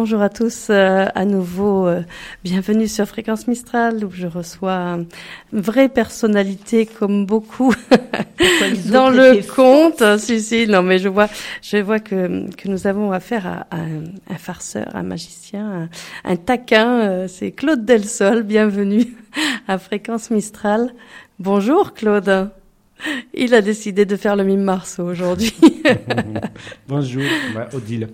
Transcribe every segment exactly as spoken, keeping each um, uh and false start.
bonjour à tous, euh, à nouveau, euh, bienvenue sur Fréquence Mistral où je reçois une vraie personnalité comme beaucoup dans le conte. Si, si, non mais je vois, je vois que, que nous avons affaire à, à un, un farceur, un magicien, un, un taquin, euh, c'est Claude Delsol, bienvenue à Fréquence Mistral. Bonjour Claude. Il a décidé de faire le mime Marceau aujourd'hui. Bonjour, bah, Odile.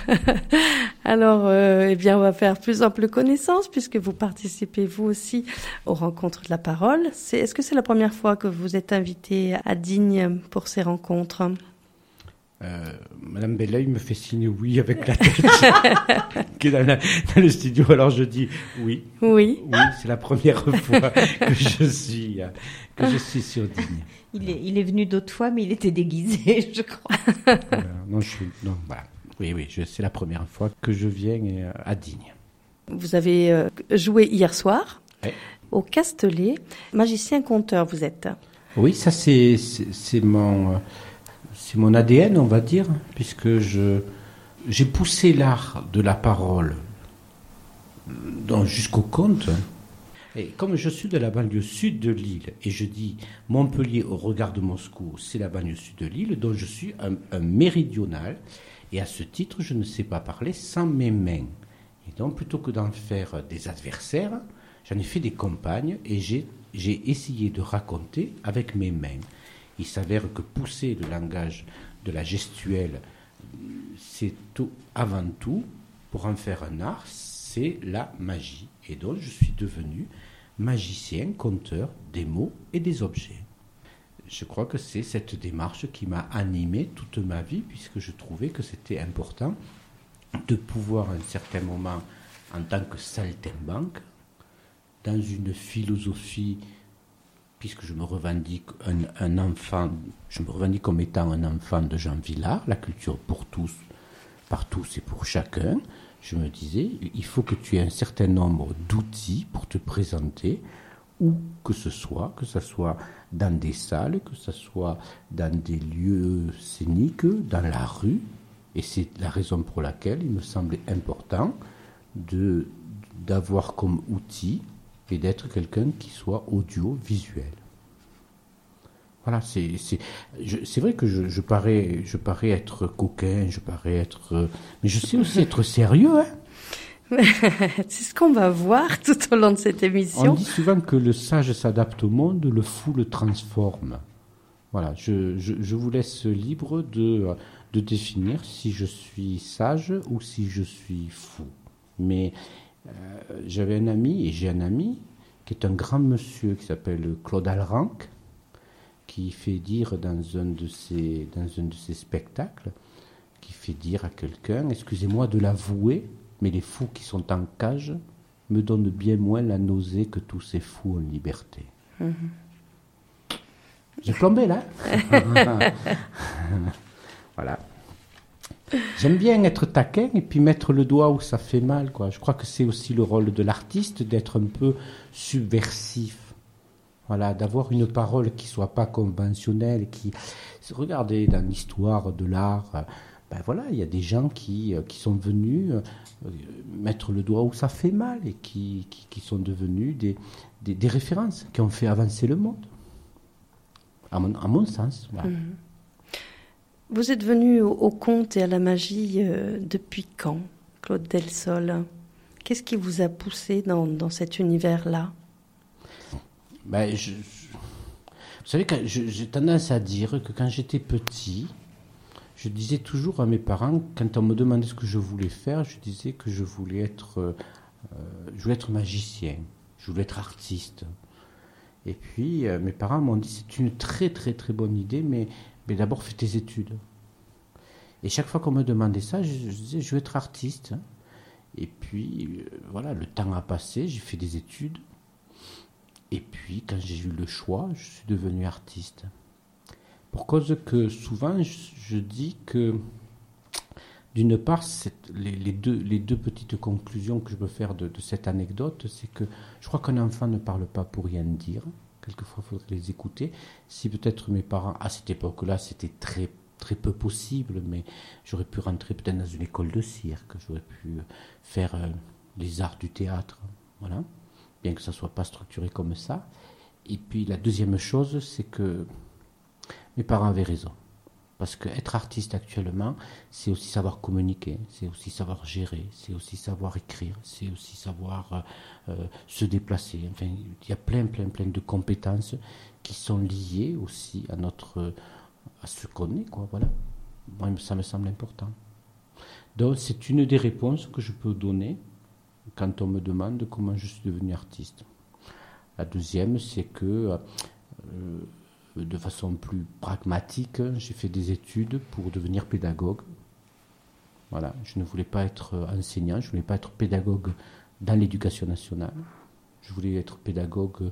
Alors, euh, eh bien, on va faire plus ample connaissance puisque vous participez vous aussi aux rencontres de la parole. C'est, est-ce que c'est la première fois que vous êtes invité à Digne pour ces rencontres ? Euh, Madame Belleuil me fait signe oui avec la tête qui est dans, la, dans le studio. Alors je dis oui. Oui. Oui, c'est la première fois que je suis que je suis sur Digne. Il est, il est venu d'autres fois, mais il était déguisé, je crois. Euh, non, je suis. Non, voilà. Oui, oui, je, c'est la première fois que je viens à Digne. Vous avez euh, joué hier soir oui. au Castellet. Magicien-conteur, vous êtes. Oui, ça c'est c'est, c'est mon. Euh, C'est mon A D N, on va dire, puisque je, j'ai poussé l'art de la parole dans, jusqu'au conte. Et comme je suis de la banlieue sud de Lille, et je dis Montpellier au regard de Moscou, c'est la banlieue sud de Lille, donc je suis un, un méridional, et à ce titre, je ne sais pas parler sans mes mains. Et donc, plutôt que d'en faire des adversaires, j'en ai fait des compagnes, et j'ai, j'ai essayé de raconter avec mes mains. Il s'avère que pousser le langage de la gestuelle, c'est tout, avant tout, pour en faire un art, c'est la magie. Et donc, je suis devenu magicien, conteur des mots et des objets. Je crois que c'est cette démarche qui m'a animé toute ma vie, puisque je trouvais que c'était important de pouvoir, à un certain moment, en tant que saltimbanque, dans une philosophie, puisque je me revendique un, un enfant, je me revendique comme étant un enfant de Jean Vilar, la culture pour tous, par tous et pour chacun, je me disais, il faut que tu aies un certain nombre d'outils pour te présenter, où que ce soit, que ce soit dans des salles, que ce soit dans des lieux scéniques, dans la rue, et c'est la raison pour laquelle il me semblait important de, d'avoir comme outil et d'être quelqu'un qui soit audiovisuel. Voilà, c'est, c'est, je, c'est vrai que je, je, parais, je parais être coquin, je parais être... Mais je sais aussi être sérieux, hein. C'est ce qu'on va voir tout au long de cette émission. On dit souvent que le sage s'adapte au monde, le fou le transforme. Voilà, je, je, je vous laisse libre de, de définir si je suis sage ou si je suis fou. Mais... Euh, j'avais un ami, et j'ai un ami, qui est un grand monsieur qui s'appelle Claude Alranc, qui fait dire dans un de ses, dans un de ses spectacles, qui fait dire à quelqu'un, excusez-moi de l'avouer, mais les fous qui sont en cage me donnent bien moins la nausée que tous ces fous en liberté. Mm-hmm. J'ai plombé là. Voilà. J'aime bien être taquin et puis mettre le doigt où ça fait mal, quoi. Je crois que c'est aussi le rôle de l'artiste d'être un peu subversif. Voilà, d'avoir une parole qui soit pas conventionnelle, qui... Regardez, dans l'histoire de l'art, ben voilà, il y a des gens qui, qui sont venus mettre le doigt où ça fait mal et qui, qui, qui sont devenus des, des, des références, qui ont fait avancer le monde. À mon, à mon sens, voilà. Mmh. Vous êtes venu au, au conte et à la magie euh, depuis quand, Claude Delsol ? Qu'est-ce qui vous a poussé dans, dans cet univers-là ? Ben, je, je, vous savez, quand, je, j'ai tendance à dire que quand j'étais petit, je disais toujours à mes parents, quand on me demandait ce que je voulais faire, je disais que je voulais être, euh, je voulais être magicien, je voulais être artiste. Et puis, euh, mes parents m'ont dit, c'est une très très très bonne idée, mais... Mais d'abord, fais tes études. Et chaque fois qu'on me demandait ça, je, je disais, je veux être artiste. Et puis, euh, voilà, le temps a passé, j'ai fait des études. Et puis, quand j'ai eu le choix, je suis devenu artiste. Pour cause que souvent, je, je dis que, d'une part, cette, les, les, deux, les deux petites conclusions que je peux faire de, de cette anecdote, c'est que je crois qu'un enfant ne parle pas pour rien dire. Quelquefois, il faudrait les écouter. Si peut-être mes parents, à cette époque-là, c'était très, très peu possible, mais j'aurais pu rentrer peut-être dans une école de cirque, j'aurais pu faire euh, les arts du théâtre, voilà, bien que ça ne soit pas structuré comme ça. Et puis la deuxième chose, c'est que mes parents avaient raison. Parce qu'être artiste actuellement, c'est aussi savoir communiquer, c'est aussi savoir gérer, c'est aussi savoir écrire, c'est aussi savoir euh, euh, se déplacer. Enfin, il y a plein, plein, plein de compétences qui sont liées aussi à notre, à ce qu'on est, quoi. Voilà. Moi, ça me semble important. Donc, c'est une des réponses que je peux donner quand on me demande comment je suis devenu artiste. La deuxième, c'est que euh, de façon plus pragmatique, j'ai fait des études pour devenir pédagogue. Voilà, je ne voulais pas être enseignant, je ne voulais pas être pédagogue dans l'éducation nationale. Je voulais être pédagogue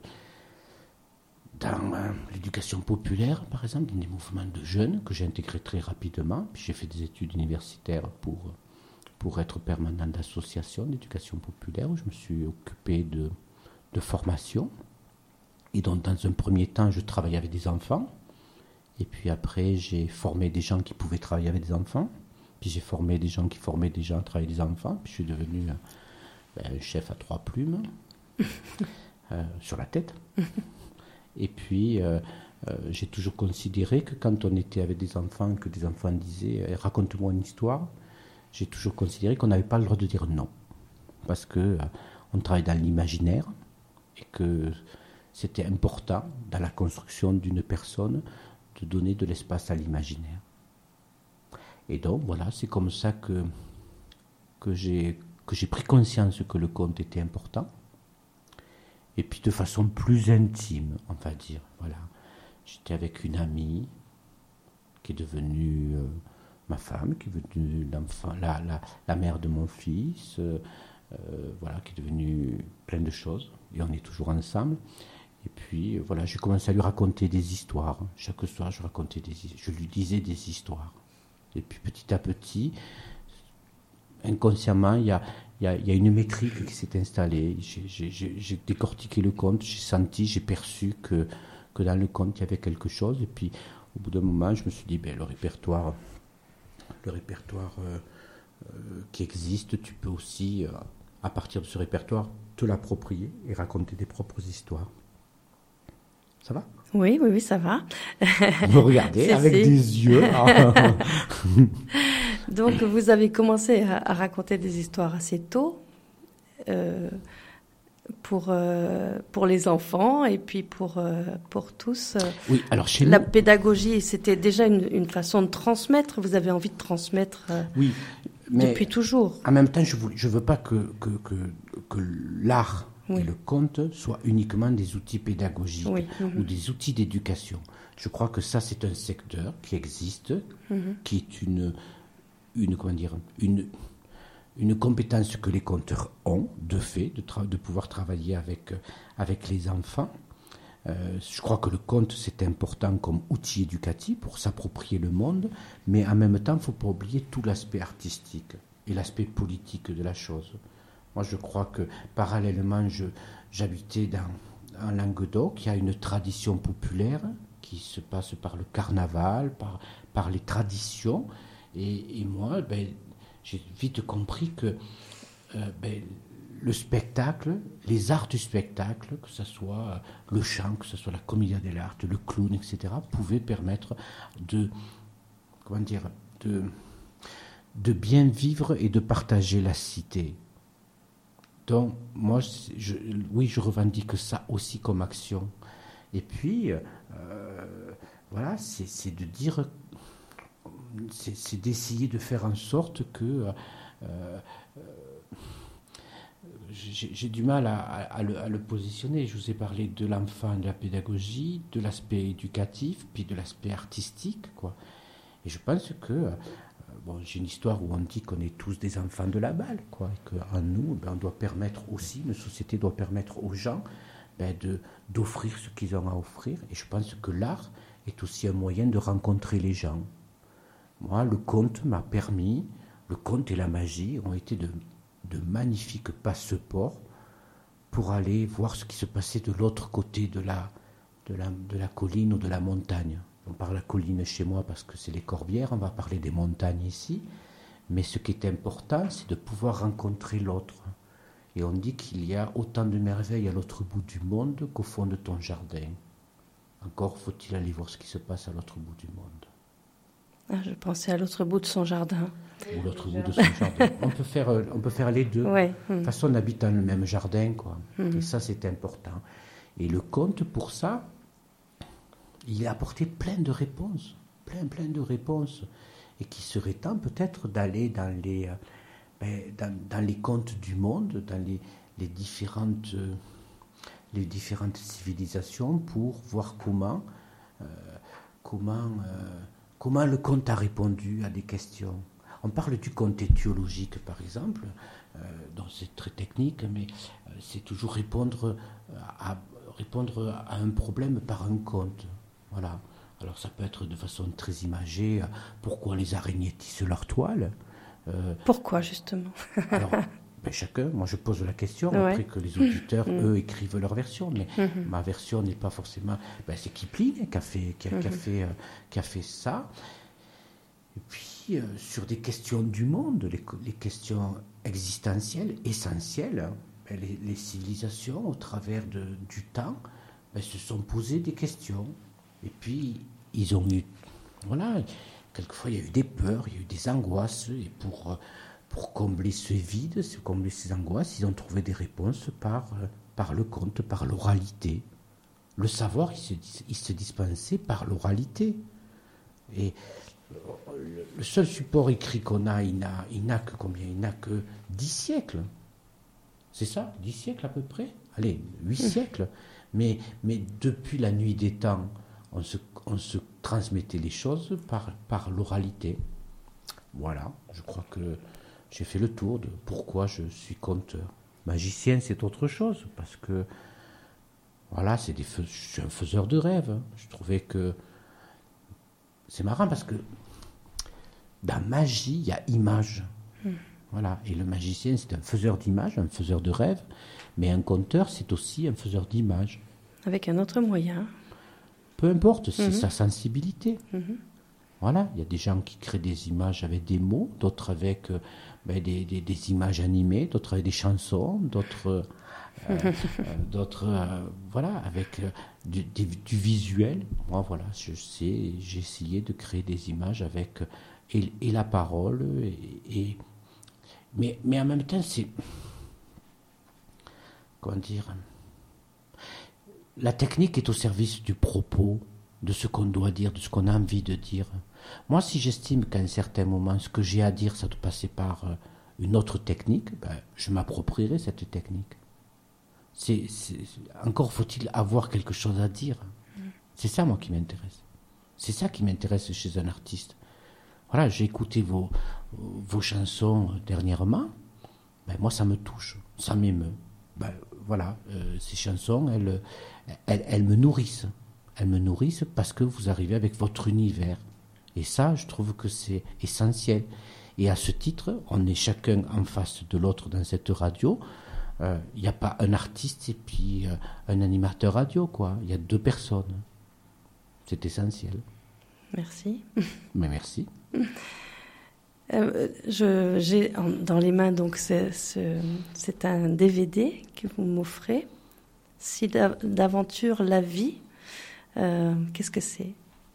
dans euh, l'éducation populaire, par exemple, dans des mouvements de jeunes que j'ai intégrés très rapidement. Puis j'ai fait des études universitaires pour, pour être permanent d'association d'éducation populaire, où je me suis occupé de, de formation. Et donc, dans un premier temps, je travaillais avec des enfants. Et puis après, j'ai formé des gens qui pouvaient travailler avec des enfants. Puis j'ai formé des gens qui formaient des gens à travailler avec des enfants. Puis je suis devenu ben, un chef à trois plumes euh, sur la tête. Et puis, euh, euh, j'ai toujours considéré que quand on était avec des enfants, que des enfants disaient eh, « raconte-moi une histoire », j'ai toujours considéré qu'on n'avait pas le droit de dire non. Parce qu'on euh, travaille dans l'imaginaire et que c'était important, dans la construction d'une personne, de donner de l'espace à l'imaginaire. Et donc, voilà, c'est comme ça que, que, j'ai, que j'ai pris conscience que le conte était important. Et puis, de façon plus intime, on va dire. Voilà. J'étais avec une amie qui est devenue euh, ma femme, qui est devenue l'enfant, la, la, la mère de mon fils, euh, euh, voilà, qui est devenue plein de choses. Et on est toujours ensemble. Et puis, voilà, j'ai commencé à lui raconter des histoires. Chaque soir, je racontais des, je lui disais des histoires. Et puis, petit à petit, inconsciemment, il y a, il y a, il y a une métrique qui s'est installée. J'ai, j'ai, j'ai décortiqué le conte, j'ai senti, j'ai perçu que, que dans le conte, il y avait quelque chose. Et puis, au bout d'un moment, je me suis dit, ben, le répertoire, le répertoire euh, euh, qui existe, tu peux aussi, euh, à partir de ce répertoire, te l'approprier et raconter tes propres histoires. Ça va ? Oui, oui, oui, ça va. Vous regardez avec c'est... des yeux. Donc, vous avez commencé à, à raconter des histoires assez tôt euh, pour, euh, pour les enfants et puis pour, euh, pour tous. Oui, alors chez La nous... pédagogie, c'était déjà une, une façon de transmettre. Vous avez envie de transmettre euh, oui, mais depuis toujours. En même temps, je ne veux pas que, que, que, que l'art... Oui. Et le conte soient uniquement des outils pédagogiques oui. mm-hmm. ou des outils d'éducation. Je crois que ça, c'est un secteur qui existe, mm-hmm. qui est une, une, comment dire, une, une compétence que les conteurs ont, de fait, de, tra- de pouvoir travailler avec, avec les enfants. Euh, je crois que le conte, c'est important comme outil éducatif pour s'approprier le monde, mais en même temps, il ne faut pas oublier tout l'aspect artistique et l'aspect politique de la chose. Moi, je crois que, parallèlement, je, j'habitais dans, en Languedoc, il y a une tradition populaire qui se passe par le carnaval, par, par les traditions. Et, et moi, ben, j'ai vite compris que euh, ben, le spectacle, les arts du spectacle, que ce soit le chant, que ce soit la commedia dell'arte, le clown, et cetera, pouvaient permettre de, comment dire, de, de bien vivre et de partager la cité. Donc, moi, je, oui, je revendique ça aussi comme action. Et puis, euh, voilà, c'est, c'est de dire, c'est, c'est d'essayer de faire en sorte que euh, j'ai, j'ai du mal à, à, à, le, à le positionner. Je vous ai parlé de l'enfant, de la pédagogie, de l'aspect éducatif, puis de l'aspect artistique, quoi. Et je pense que bon, j'ai une histoire où on dit qu'on est tous des enfants de la balle, quoi, et qu'en nous, ben, on doit permettre aussi, une société doit permettre aux gens ben, de, d'offrir ce qu'ils ont à offrir. Et je pense que l'art est aussi un moyen de rencontrer les gens. Moi, le conte m'a permis, le conte et la magie ont été de, de magnifiques passeports pour aller voir ce qui se passait de l'autre côté de la, de la, de la colline ou de la montagne. on parle la colline chez moi parce que c'est les Corbières, on va parler des montagnes ici. Mais ce qui est important, c'est de pouvoir rencontrer l'autre. Et on dit qu'il y a autant de merveilles à l'autre bout du monde qu'au fond de ton jardin. Encore faut-il aller voir ce qui se passe à l'autre bout du monde. Ah, je pensais à l'autre bout de son jardin. Ou l'autre bout de son jardin. On peut faire, on peut faire les deux. Ouais. De toute façon, on habite dans le même jardin, quoi. Mm. Et ça, c'est important. Et le conte, pour ça, il a apporté plein de réponses. Plein, plein de réponses. Et qui serait temps peut-être d'aller dans les, euh, ben, dans, dans les contes du monde, dans les, les, différentes, euh, les différentes civilisations pour voir comment, euh, comment, euh, comment le conte a répondu à des questions. On parle du conte étiologique, par exemple, euh, dont c'est très technique, mais euh, c'est toujours répondre à, répondre à un problème par un conte. Voilà. Alors ça peut être de façon très imagée, pourquoi les araignées tissent leur toile. Euh, pourquoi, justement? Alors, ben chacun, moi je pose la question, ouais. Après que les auditeurs, mmh. eux, écrivent leur version, mais mmh. ma version n'est pas forcément... Ben, c'est Kipling qui a fait, qui a, mmh. qui a fait, euh, qui a fait ça. Et puis, euh, sur des questions du monde, les, les questions existentielles, essentielles, ben, les, les civilisations, au travers de, du temps, ben, se sont posées des questions. Et puis, ils ont eu... Voilà, quelquefois, il y a eu des peurs, il y a eu des angoisses, et pour... Pour combler ce vide, combler ces angoisses, ils ont trouvé des réponses par, par le conte, par l'oralité. Le savoir, il se, il se dispensait par l'oralité. Et le seul support écrit qu'on a, il n'a, il n'a que combien? Il n'a que dix siècles. C'est ça, dix siècles à peu près? Allez, huit mmh. siècles. Mais, mais depuis la nuit des temps, on se, on se transmettait les choses par, par l'oralité. Voilà, je crois que j'ai fait le tour de pourquoi je suis conteur. Magicien, c'est autre chose, parce que, voilà, c'est des fais- je suis un faiseur de rêves. Je trouvais que... C'est marrant, parce que dans magie, il y a image. Mmh. Voilà, et le magicien, c'est un faiseur d'images, un faiseur de rêves, mais un conteur, c'est aussi un faiseur d'images. Avec un autre moyen. Peu importe, c'est mmh. sa sensibilité. Mmh. Voilà, il y a des gens qui créent des images avec des mots, d'autres avec euh, ben, des, des, des images animées, d'autres avec des chansons, d'autres, euh, euh, d'autres euh, voilà, avec euh, du, du, du visuel. Moi, voilà, je sais, j'ai essayé de créer des images avec euh, et, et la parole, et, et mais, mais en même temps, c'est comment dire, la technique est au service du propos, de ce qu'on doit dire, de ce qu'on a envie de dire. Moi, si j'estime qu'à un certain moment, ce que j'ai à dire, ça doit passer par euh, une autre technique, ben, je m'approprierai cette technique. C'est, c'est, encore faut-il avoir quelque chose à dire. Mm. C'est ça, moi, qui m'intéresse. C'est ça qui m'intéresse chez un artiste. Voilà, j'ai écouté vos, vos chansons dernièrement. Ben, moi, ça me touche, ça m'émeut. Ben, voilà, euh, ces chansons, elles, elles, elles me nourrissent. Elles me nourrissent parce que vous arrivez avec votre univers. Et ça, je trouve que c'est essentiel. Et à ce titre, on est chacun en face de l'autre dans cette radio. Il euh, n'y a pas un artiste et puis euh, un animateur radio, quoi. Il y a deux personnes. C'est essentiel. Merci. Mais merci. Euh, je, j'ai dans les mains, donc, c'est, c'est, c'est un D V D que vous m'offrez. Si d'aventure la vie. Euh, qu'est-ce que c'est?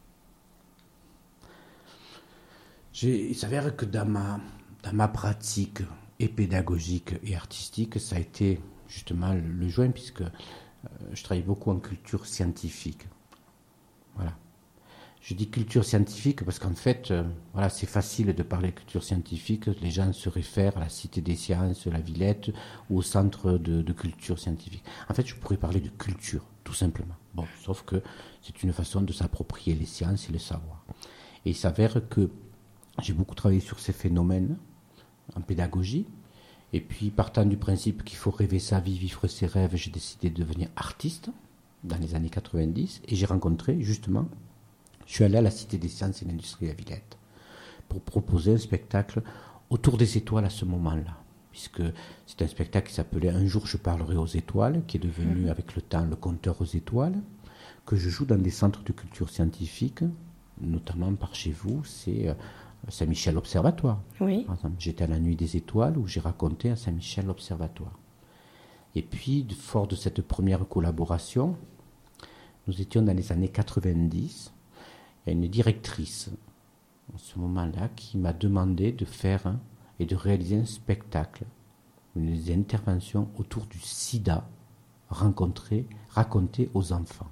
J'ai, il s'avère que dans ma, dans ma pratique et pédagogique et artistique, ça a été justement le, le joint, puisque euh, je travaille beaucoup en culture scientifique. Voilà. Je dis culture scientifique parce qu'en fait, euh, voilà, c'est facile de parler culture scientifique. Les gens se réfèrent à la Cité des Sciences, la Villette, ou au centre de, de culture scientifique. En fait, je pourrais parler de culture, tout simplement. Bon, sauf que c'est une façon de s'approprier les sciences et le savoir. Et il s'avère que j'ai beaucoup travaillé sur ces phénomènes en pédagogie. Et puis, partant du principe qu'il faut rêver sa vie, vivre ses rêves, j'ai décidé de devenir artiste dans les années quatre-vingt-dix. Et j'ai rencontré, justement, je suis allé à la Cité des Sciences et l'Industrie à Villette pour proposer un spectacle autour des étoiles à ce moment-là. Puisque c'est un spectacle qui s'appelait « Un jour je parlerai aux étoiles », qui est devenu avec le temps le Conteur aux étoiles. que je joue dans des centres de culture scientifique, notamment par chez vous, c'est euh, Saint-Michel Observatoire. Oui. Par exemple, j'étais à la Nuit des Étoiles où j'ai raconté à Saint-Michel Observatoire. Et puis, fort de cette première collaboration, nous étions dans les années quatre-vingt-dix. Il y a une directrice, à ce moment-là, qui m'a demandé de faire hein, et de réaliser un spectacle, une intervention autour du sida rencontré, raconté aux enfants.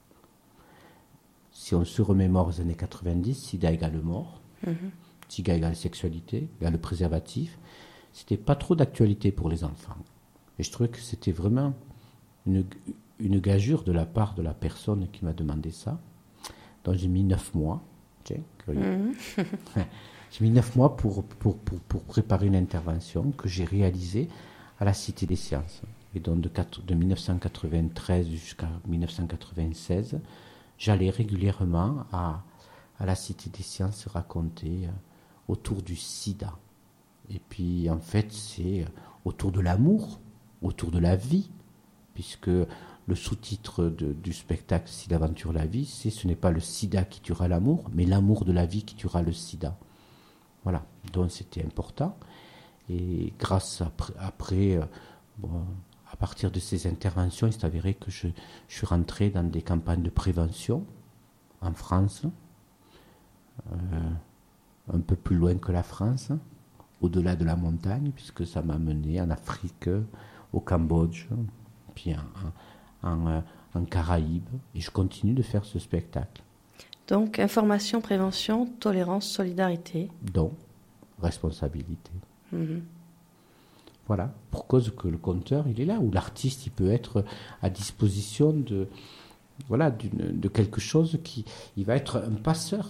Si on se remémore aux années quatre-vingt-dix, sida égale mort, mm-hmm. sida égale sexualité, égale préservatif. C'était pas trop d'actualité pour les enfants. Et je trouvais que c'était vraiment une, une gageure de la part de la personne qui m'a demandé ça. Donc j'ai mis neuf mois. Tiens, curieux. Mmh. J'ai mis neuf mois pour, pour, pour, pour préparer une intervention que j'ai réalisée à la Cité des Sciences. Et donc de, de dix-neuf cent quatre-vingt-treize jusqu'à dix-neuf cent quatre-vingt-seize, j'allais régulièrement à, à la Cité des Sciences raconter euh, autour du sida. Et puis en fait, c'est euh, autour de l'amour, autour de la vie, puisque le sous-titre de, du spectacle Sida Aventure la vie, c'est ce n'est pas le sida qui tuera l'amour, mais l'amour de la vie qui tuera le sida. Voilà, donc c'était important. Et grâce à, après, euh, bon, à partir de ces interventions, il s'est avéré que je, je suis rentré dans des campagnes de prévention en France, euh, un peu plus loin que la France, au-delà de la montagne, puisque ça m'a mené en Afrique, au Cambodge, puis en, en, en, en Caraïbes, et je continue de faire ce spectacle. Donc, information, prévention, tolérance, solidarité. Donc, responsabilité. Mmh. Voilà, pour cause que le conteur, il est là, ou l'artiste, il peut être à disposition de, voilà, d'une, de quelque chose qui, il va être un passeur.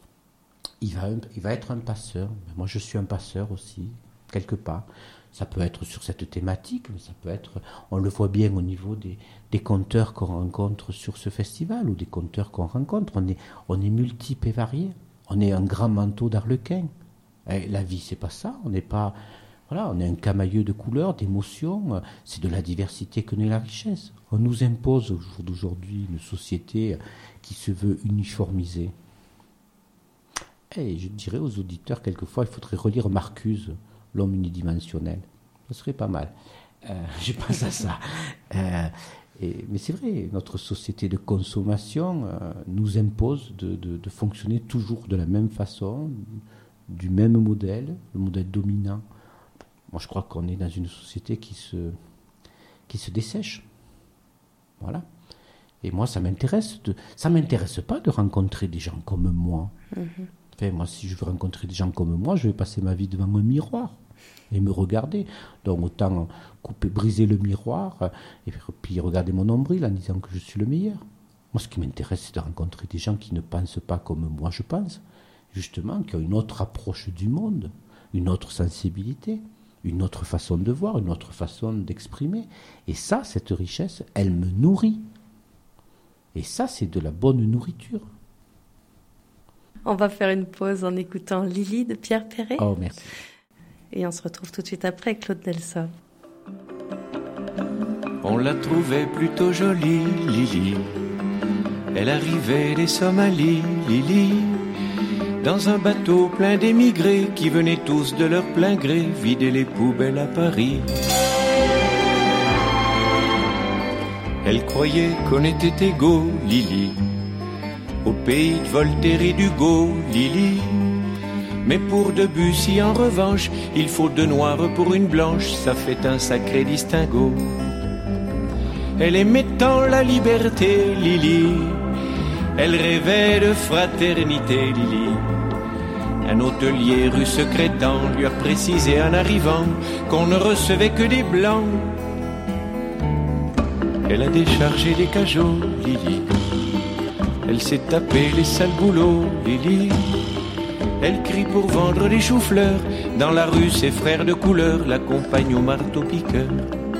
Il va, il va être un passeur. Moi, je suis un passeur aussi, quelque part. Ça peut être sur cette thématique, mais ça peut être, on le voit bien au niveau des, des conteurs qu'on rencontre sur ce festival, ou des conteurs qu'on rencontre. On est, on est multiples et variés. On est un grand manteau d'arlequin. Et la vie, c'est pas ça. On n'est pas, voilà, on est un camailleux de couleurs, d'émotions. C'est de la diversité que naît la richesse. On nous impose au jour d'aujourd'hui une société qui se veut uniformisée. Et je dirais aux auditeurs, quelquefois, il faudrait relire Marcuse, L'homme unidimensionnel. Ce serait pas mal. Euh, je pense à ça. Euh, et, mais c'est vrai, notre société de consommation euh, nous impose de, de, de fonctionner toujours de la même façon, du même modèle, le modèle dominant. Moi, je crois qu'on est dans une société qui se, qui se dessèche. Voilà. Et moi, ça m'intéresse. De, ça m'intéresse pas de rencontrer des gens comme moi. Mm-hmm. Enfin, moi, si je veux rencontrer des gens comme moi, je vais passer ma vie devant un miroir et me regarder. Donc, autant couper, briser le miroir et puis regarder mon nombril en disant que je suis le meilleur. Moi, ce qui m'intéresse, c'est de rencontrer des gens qui ne pensent pas comme moi je pense, justement, qui ont une autre approche du monde, une autre sensibilité, une autre façon de voir, une autre façon d'exprimer. Et ça, cette richesse, elle me nourrit. Et ça, c'est de la bonne nourriture. On va faire une pause en écoutant Lily de Pierre Perret. Oh, merci. Et on se retrouve tout de suite après, Claude Delsomme. On la trouvait plutôt jolie, Lily. Elle arrivait des Somalies, Lily, dans un bateau plein d'émigrés qui venaient tous de leur plein gré vider les poubelles à Paris. Elle croyait qu'on était égaux, Lily, au pays de Voltaire et d'Hugo, Lily. Mais pour Debussy, en revanche, il faut deux noirs pour une blanche, ça fait un sacré distinguo. Elle aimait tant la liberté, Lily, elle rêvait de fraternité, Lily. Un hôtelier rue Secrétan lui a précisé en arrivant qu'on ne recevait que des blancs. Elle a déchargé les cajots, Lily, elle s'est tapé les sales boulots, Lily. Elle crie pour vendre des choux-fleurs. Dans la rue, ses frères de couleur l'accompagnent au marteau-piqueur.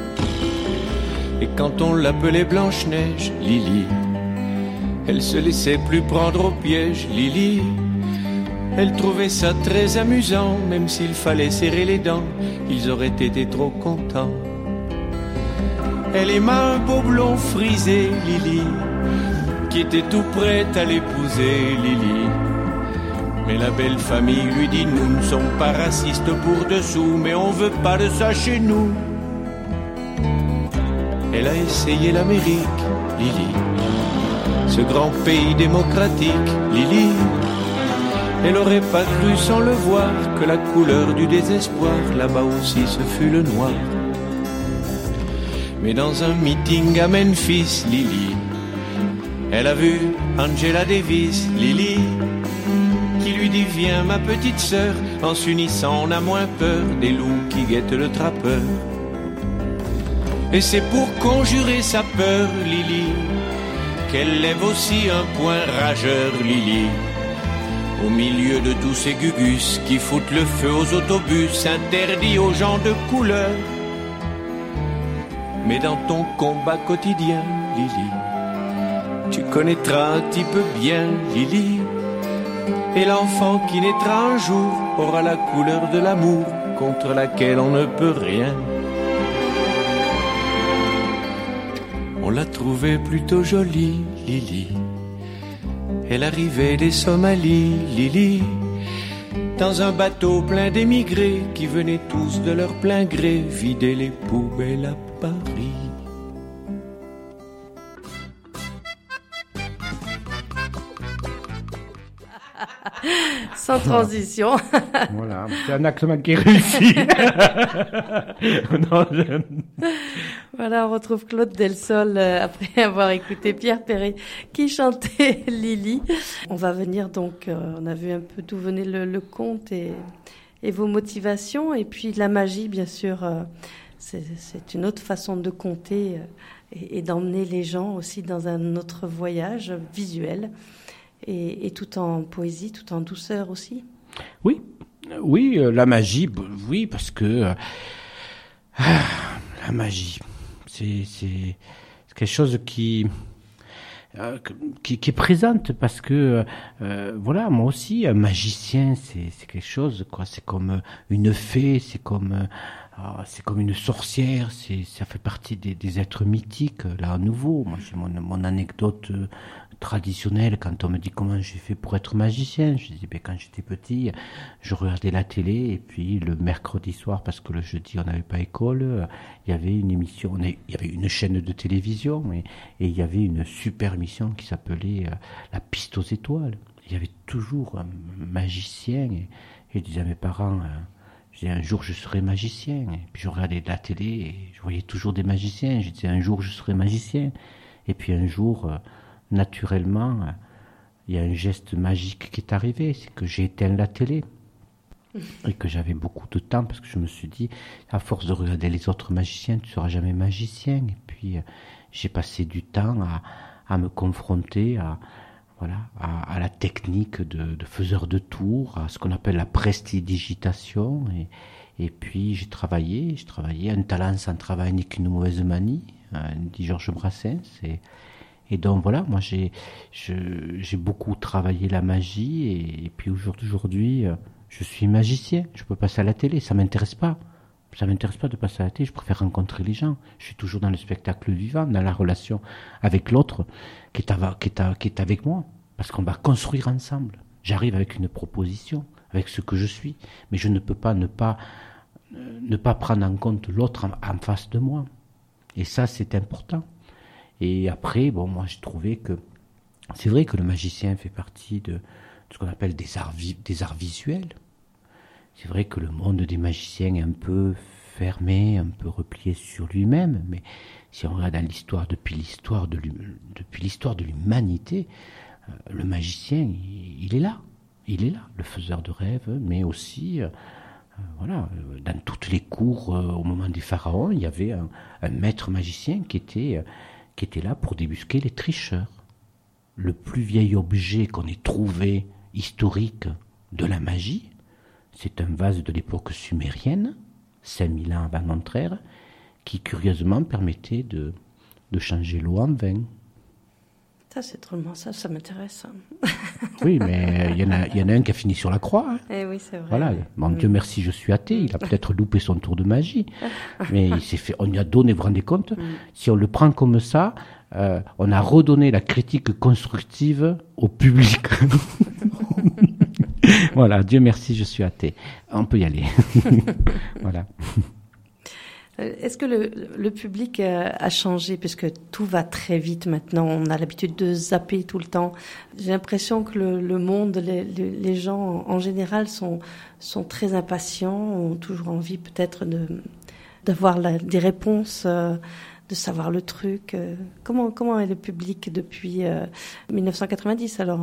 Et quand on l'appelait Blanche-Neige, Lily, elle se laissait plus prendre au piège, Lily. Elle trouvait ça très amusant, même s'il fallait serrer les dents, ils auraient été trop contents. Elle aima un beau blond frisé, Lily, qui était tout prête à l'épouser, Lily. Mais la belle famille lui dit, nous ne sommes pas racistes pour dessous, mais on veut pas de ça chez nous. Elle a essayé l'Amérique, Lily, ce grand pays démocratique, Lily. Elle aurait pas cru sans le voir que la couleur du désespoir, là-bas aussi ce fut le noir. Mais dans un meeting à Memphis, Lily, elle a vu Angela Davis, Lily, qui lui dit, viens ma petite sœur, en s'unissant on a moins peur des loups qui guettent le trappeur. Et c'est pour conjurer sa peur, Lily, qu'elle lève aussi un poing rageur, Lily. Au milieu de tous ces gugus qui foutent le feu aux autobus, interdits aux gens de couleur. Mais dans ton combat quotidien, Lily, tu connaîtras un petit peu bien, Lily. Et l'enfant qui naîtra un jour aura la couleur de l'amour contre laquelle on ne peut rien. On l'a trouvée plutôt jolie, Lily. Elle arrivait des Somalies, Lily, dans un bateau plein d'émigrés qui venaient tous de leur plein gré vider les poubelles à Paris. Sans transition. Voilà, c'est un accent qui est réussi. Non, je... Voilà, on retrouve Claude Delsol euh, après avoir écouté Pierre Perret qui chantait Lily. On va venir donc, euh, on a vu un peu d'où venait le, le conte et, et vos motivations. Et puis la magie, bien sûr, euh, c'est, c'est une autre façon de conter euh, et, et d'emmener les gens aussi dans un autre voyage visuel. Et, et tout en poésie, tout en douceur aussi. Oui, oui, euh, la magie, oui, parce que euh, ah, la magie, c'est, c'est, c'est quelque chose qui, euh, qui, qui est présente, parce que euh, voilà, moi aussi, un magicien, c'est, c'est quelque chose, quoi. C'est comme une fée, c'est comme, euh, c'est comme une sorcière, c'est, ça fait partie des, des êtres mythiques. Là, à nouveau, moi, j'ai mon, mon anecdote Euh, traditionnel, quand on me dit comment j'ai fait pour être magicien, je dis ben, quand j'étais petit, je regardais la télé et puis le mercredi soir, parce que le jeudi on n'avait pas école, il y avait une émission, il y avait une chaîne de télévision et, et il y avait une super émission qui s'appelait euh, La Piste aux étoiles. Il y avait toujours un magicien et, et je disais à mes parents, euh, je disais un jour je serai magicien, et puis je regardais la télé et je voyais toujours des magiciens, je disais un jour je serai magicien, et puis un jour euh, naturellement, il y a un geste magique qui est arrivé, c'est que j'ai éteint la télé et que j'avais beaucoup de temps, parce que je me suis dit, à force de regarder les autres magiciens, tu ne seras jamais magicien. Et puis, j'ai passé du temps à, à me confronter à, voilà, à, à la technique de, de faiseur de tours, à ce qu'on appelle la prestidigitation. Et, et puis, j'ai travaillé, j'ai travaillé, un talent sans travail n'est qu'une mauvaise manie, hein, dit Georges Brassens. Et, Et donc voilà, moi j'ai, je, j'ai beaucoup travaillé la magie et, et puis aujourd'hui, je suis magicien. Je peux passer à la télé, ça m'intéresse pas. Ça m'intéresse pas de passer à la télé, je préfère rencontrer les gens. Je suis toujours dans le spectacle vivant, dans la relation avec l'autre qui est, à, qui est, à, qui est avec moi. Parce qu'on va construire ensemble. J'arrive avec une proposition, avec ce que je suis. Mais je ne peux pas ne pas, ne pas prendre en compte l'autre en, en face de moi. Et ça, c'est important. Et après, bon, moi, j'ai trouvé que c'est vrai que le magicien fait partie de, de ce qu'on appelle des arts, vi- des arts visuels. C'est vrai que le monde des magiciens est un peu fermé, un peu replié sur lui-même, mais si on regarde dans l'histoire, depuis l'histoire de, depuis l'histoire de l'humanité, euh, le magicien, il, il est là. Il est là, le faiseur de rêves, mais aussi, euh, voilà, dans toutes les cours, euh, au moment des pharaons, il y avait un, un maître magicien qui était... Euh, qui était là pour débusquer les tricheurs. Le plus vieil objet qu'on ait trouvé historique de la magie, c'est un vase de l'époque sumérienne, cinq mille ans avant notre ère, qui curieusement permettait de, de changer l'eau en vin. Ça, c'est drôlement ça, ça m'intéresse. Oui, mais il y en a, il y en a un qui a fini sur la croix. Hein. Eh oui, c'est vrai. Voilà. Mon oui. Dieu merci, je suis athée. Il a peut-être loupé son tour de magie, mais il s'est fait. On lui a donné, vous vous rendez compte, mm. si on le prend comme ça, euh, on a redonné la critique constructive au public. Voilà. Dieu merci, je suis athée. On peut y aller. Voilà. Est-ce que le, le public a changé, puisque tout va très vite maintenant, on a l'habitude de zapper tout le temps. J'ai l'impression que le, le monde, les, les gens en général sont, sont très impatients, ont toujours envie peut-être de, d'avoir la, des réponses, de savoir le truc. Comment, comment est le public depuis euh, dix-neuf cent quatre-vingt-dix alors ?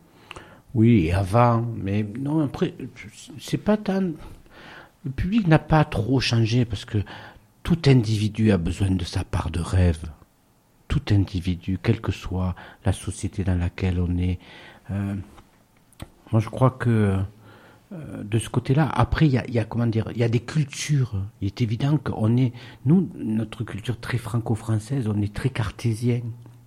Oui, et avant, mais non, après, c'est pas tant... Le public n'a pas trop changé parce que tout individu a besoin de sa part de rêve. Tout individu, quelle que soit la société dans laquelle on est. Euh, moi, je crois que euh, de ce côté-là, après, il y a, y a comment dire, il y a des cultures. Il est évident qu'on est, nous, notre culture très franco-française, on est très cartésien.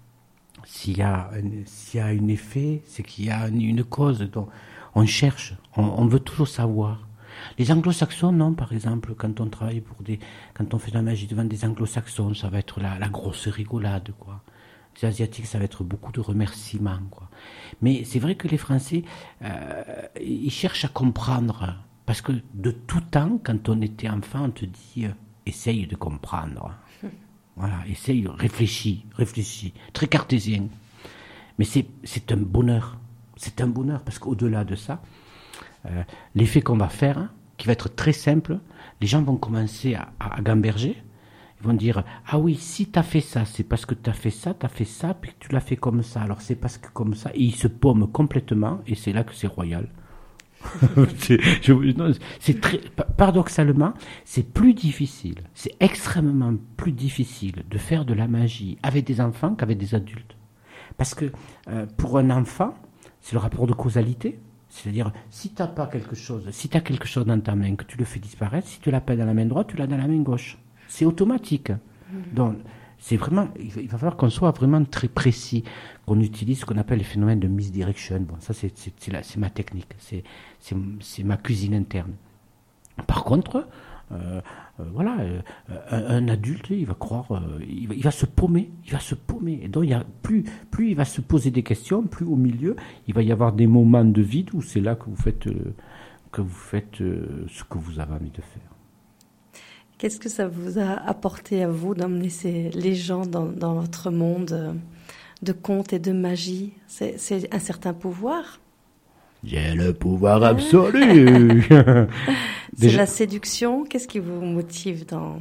S'il y a, s'il y a un effet, c'est qu'il y a une cause. Donc, on cherche, on, on veut toujours savoir. Les anglo-saxons, non, par exemple, quand on travaille pour des, quand on fait de la magie devant des anglo-saxons, ça va être la, la grosse rigolade, quoi. Les asiatiques, ça va être beaucoup de remerciements, quoi. Mais c'est vrai que les Français, euh, ils cherchent à comprendre, parce que de tout temps, quand on était enfant, on te dit, euh, essaye de comprendre. Voilà, essaye, réfléchis, réfléchis, très cartésien. Mais c'est, c'est un bonheur, c'est un bonheur, parce qu'au-delà de ça, Euh, l'effet qu'on va faire, hein, qui va être très simple, les gens vont commencer à, à, à gamberger, ils vont dire « Ah oui, si tu as fait ça, c'est parce que tu as fait ça, tu as fait ça, puis que tu l'as fait comme ça, alors c'est parce que comme ça. » Et ils se paument complètement, et c'est là que c'est royal. c'est, je, non, c'est très, paradoxalement, c'est plus difficile, c'est extrêmement plus difficile de faire de la magie avec des enfants qu'avec des adultes. Parce que euh, pour un enfant, c'est le rapport de causalité. C'est-à-dire, si tu n'as pas quelque chose, si tu as quelque chose dans ta main, que tu le fais disparaître, si tu l'as pas dans la main droite, tu l'as dans la main gauche. C'est automatique. Mmh. Donc, c'est vraiment, il va falloir qu'on soit vraiment très précis, qu'on utilise ce qu'on appelle les phénomènes de misdirection. Bon, ça, c'est, c'est, c'est, la, c'est ma technique, c'est, c'est, c'est ma cuisine interne. Par contre, euh, euh, voilà, euh, un, un adulte, il va croire, euh, il, va, il va se paumer, il va se paumer. Et donc, il y a plus, plus il va se poser des questions, plus au milieu, il va y avoir des moments de vide où c'est là que vous faites, euh, que vous faites euh, ce que vous avez envie de faire. Qu'est-ce que ça vous a apporté à vous d'emmener ces, les gens dans, dans votre monde de contes et de magie ? C'est, c'est un certain pouvoir ? J'ai le pouvoir absolu. C'est Déjà, la séduction. Qu'est-ce qui vous motive dans...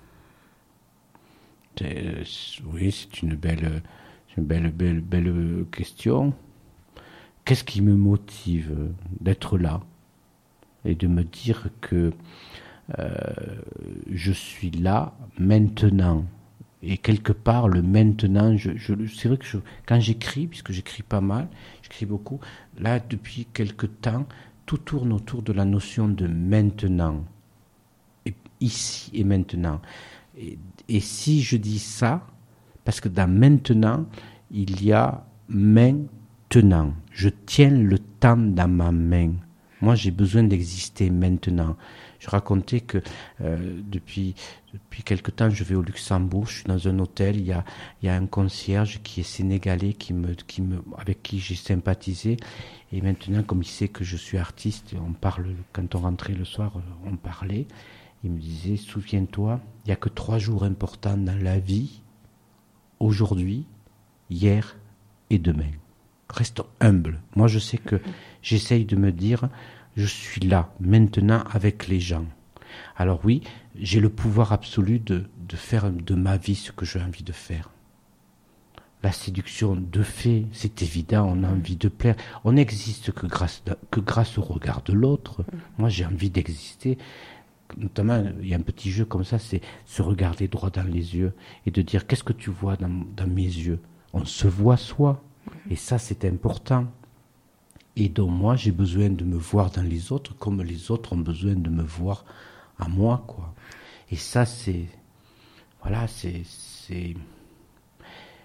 c'est, Oui, c'est une belle, c'est une belle, belle, belle question. Qu'est-ce qui me motive d'être là et de me dire que euh, je suis là maintenant. Et quelque part, le maintenant, je, je, c'est vrai que je, quand j'écris, puisque j'écris pas mal, j'écris beaucoup, là, depuis quelque temps, tout tourne autour de la notion de maintenant. Et, ici et maintenant. Et, et si je dis ça, parce que dans maintenant, il y a maintenant. Je tiens le temps dans ma main. Moi, j'ai besoin d'exister maintenant. Je racontais que euh, depuis depuis quelque temps, je vais au Luxembourg, je suis dans un hôtel, il y a il y a un concierge qui est sénégalais qui me qui me avec qui j'ai sympathisé, et maintenant comme il sait que je suis artiste, on parle quand on rentrait le soir, on parlait, il me disait souviens-toi, il y a que trois jours importants dans la vie, aujourd'hui, hier et demain. Restons humbles. Moi, je sais que j'essaye de me dire je suis là, maintenant, avec les gens. Alors oui, j'ai le pouvoir absolu de, de faire de ma vie ce que j'ai envie de faire. La séduction, de fait, c'est évident, on a envie de plaire. On n'existe que grâce, que grâce au regard de l'autre. Moi, j'ai envie d'exister. Notamment, il y a un petit jeu comme ça, c'est se regarder droit dans les yeux et de dire, qu'est-ce que tu vois dans, dans mes yeux ? On se voit soi. Et ça, c'est important. Et donc moi, j'ai besoin de me voir dans les autres comme les autres ont besoin de me voir à moi, quoi. Et ça, c'est... Voilà, c'est... c'est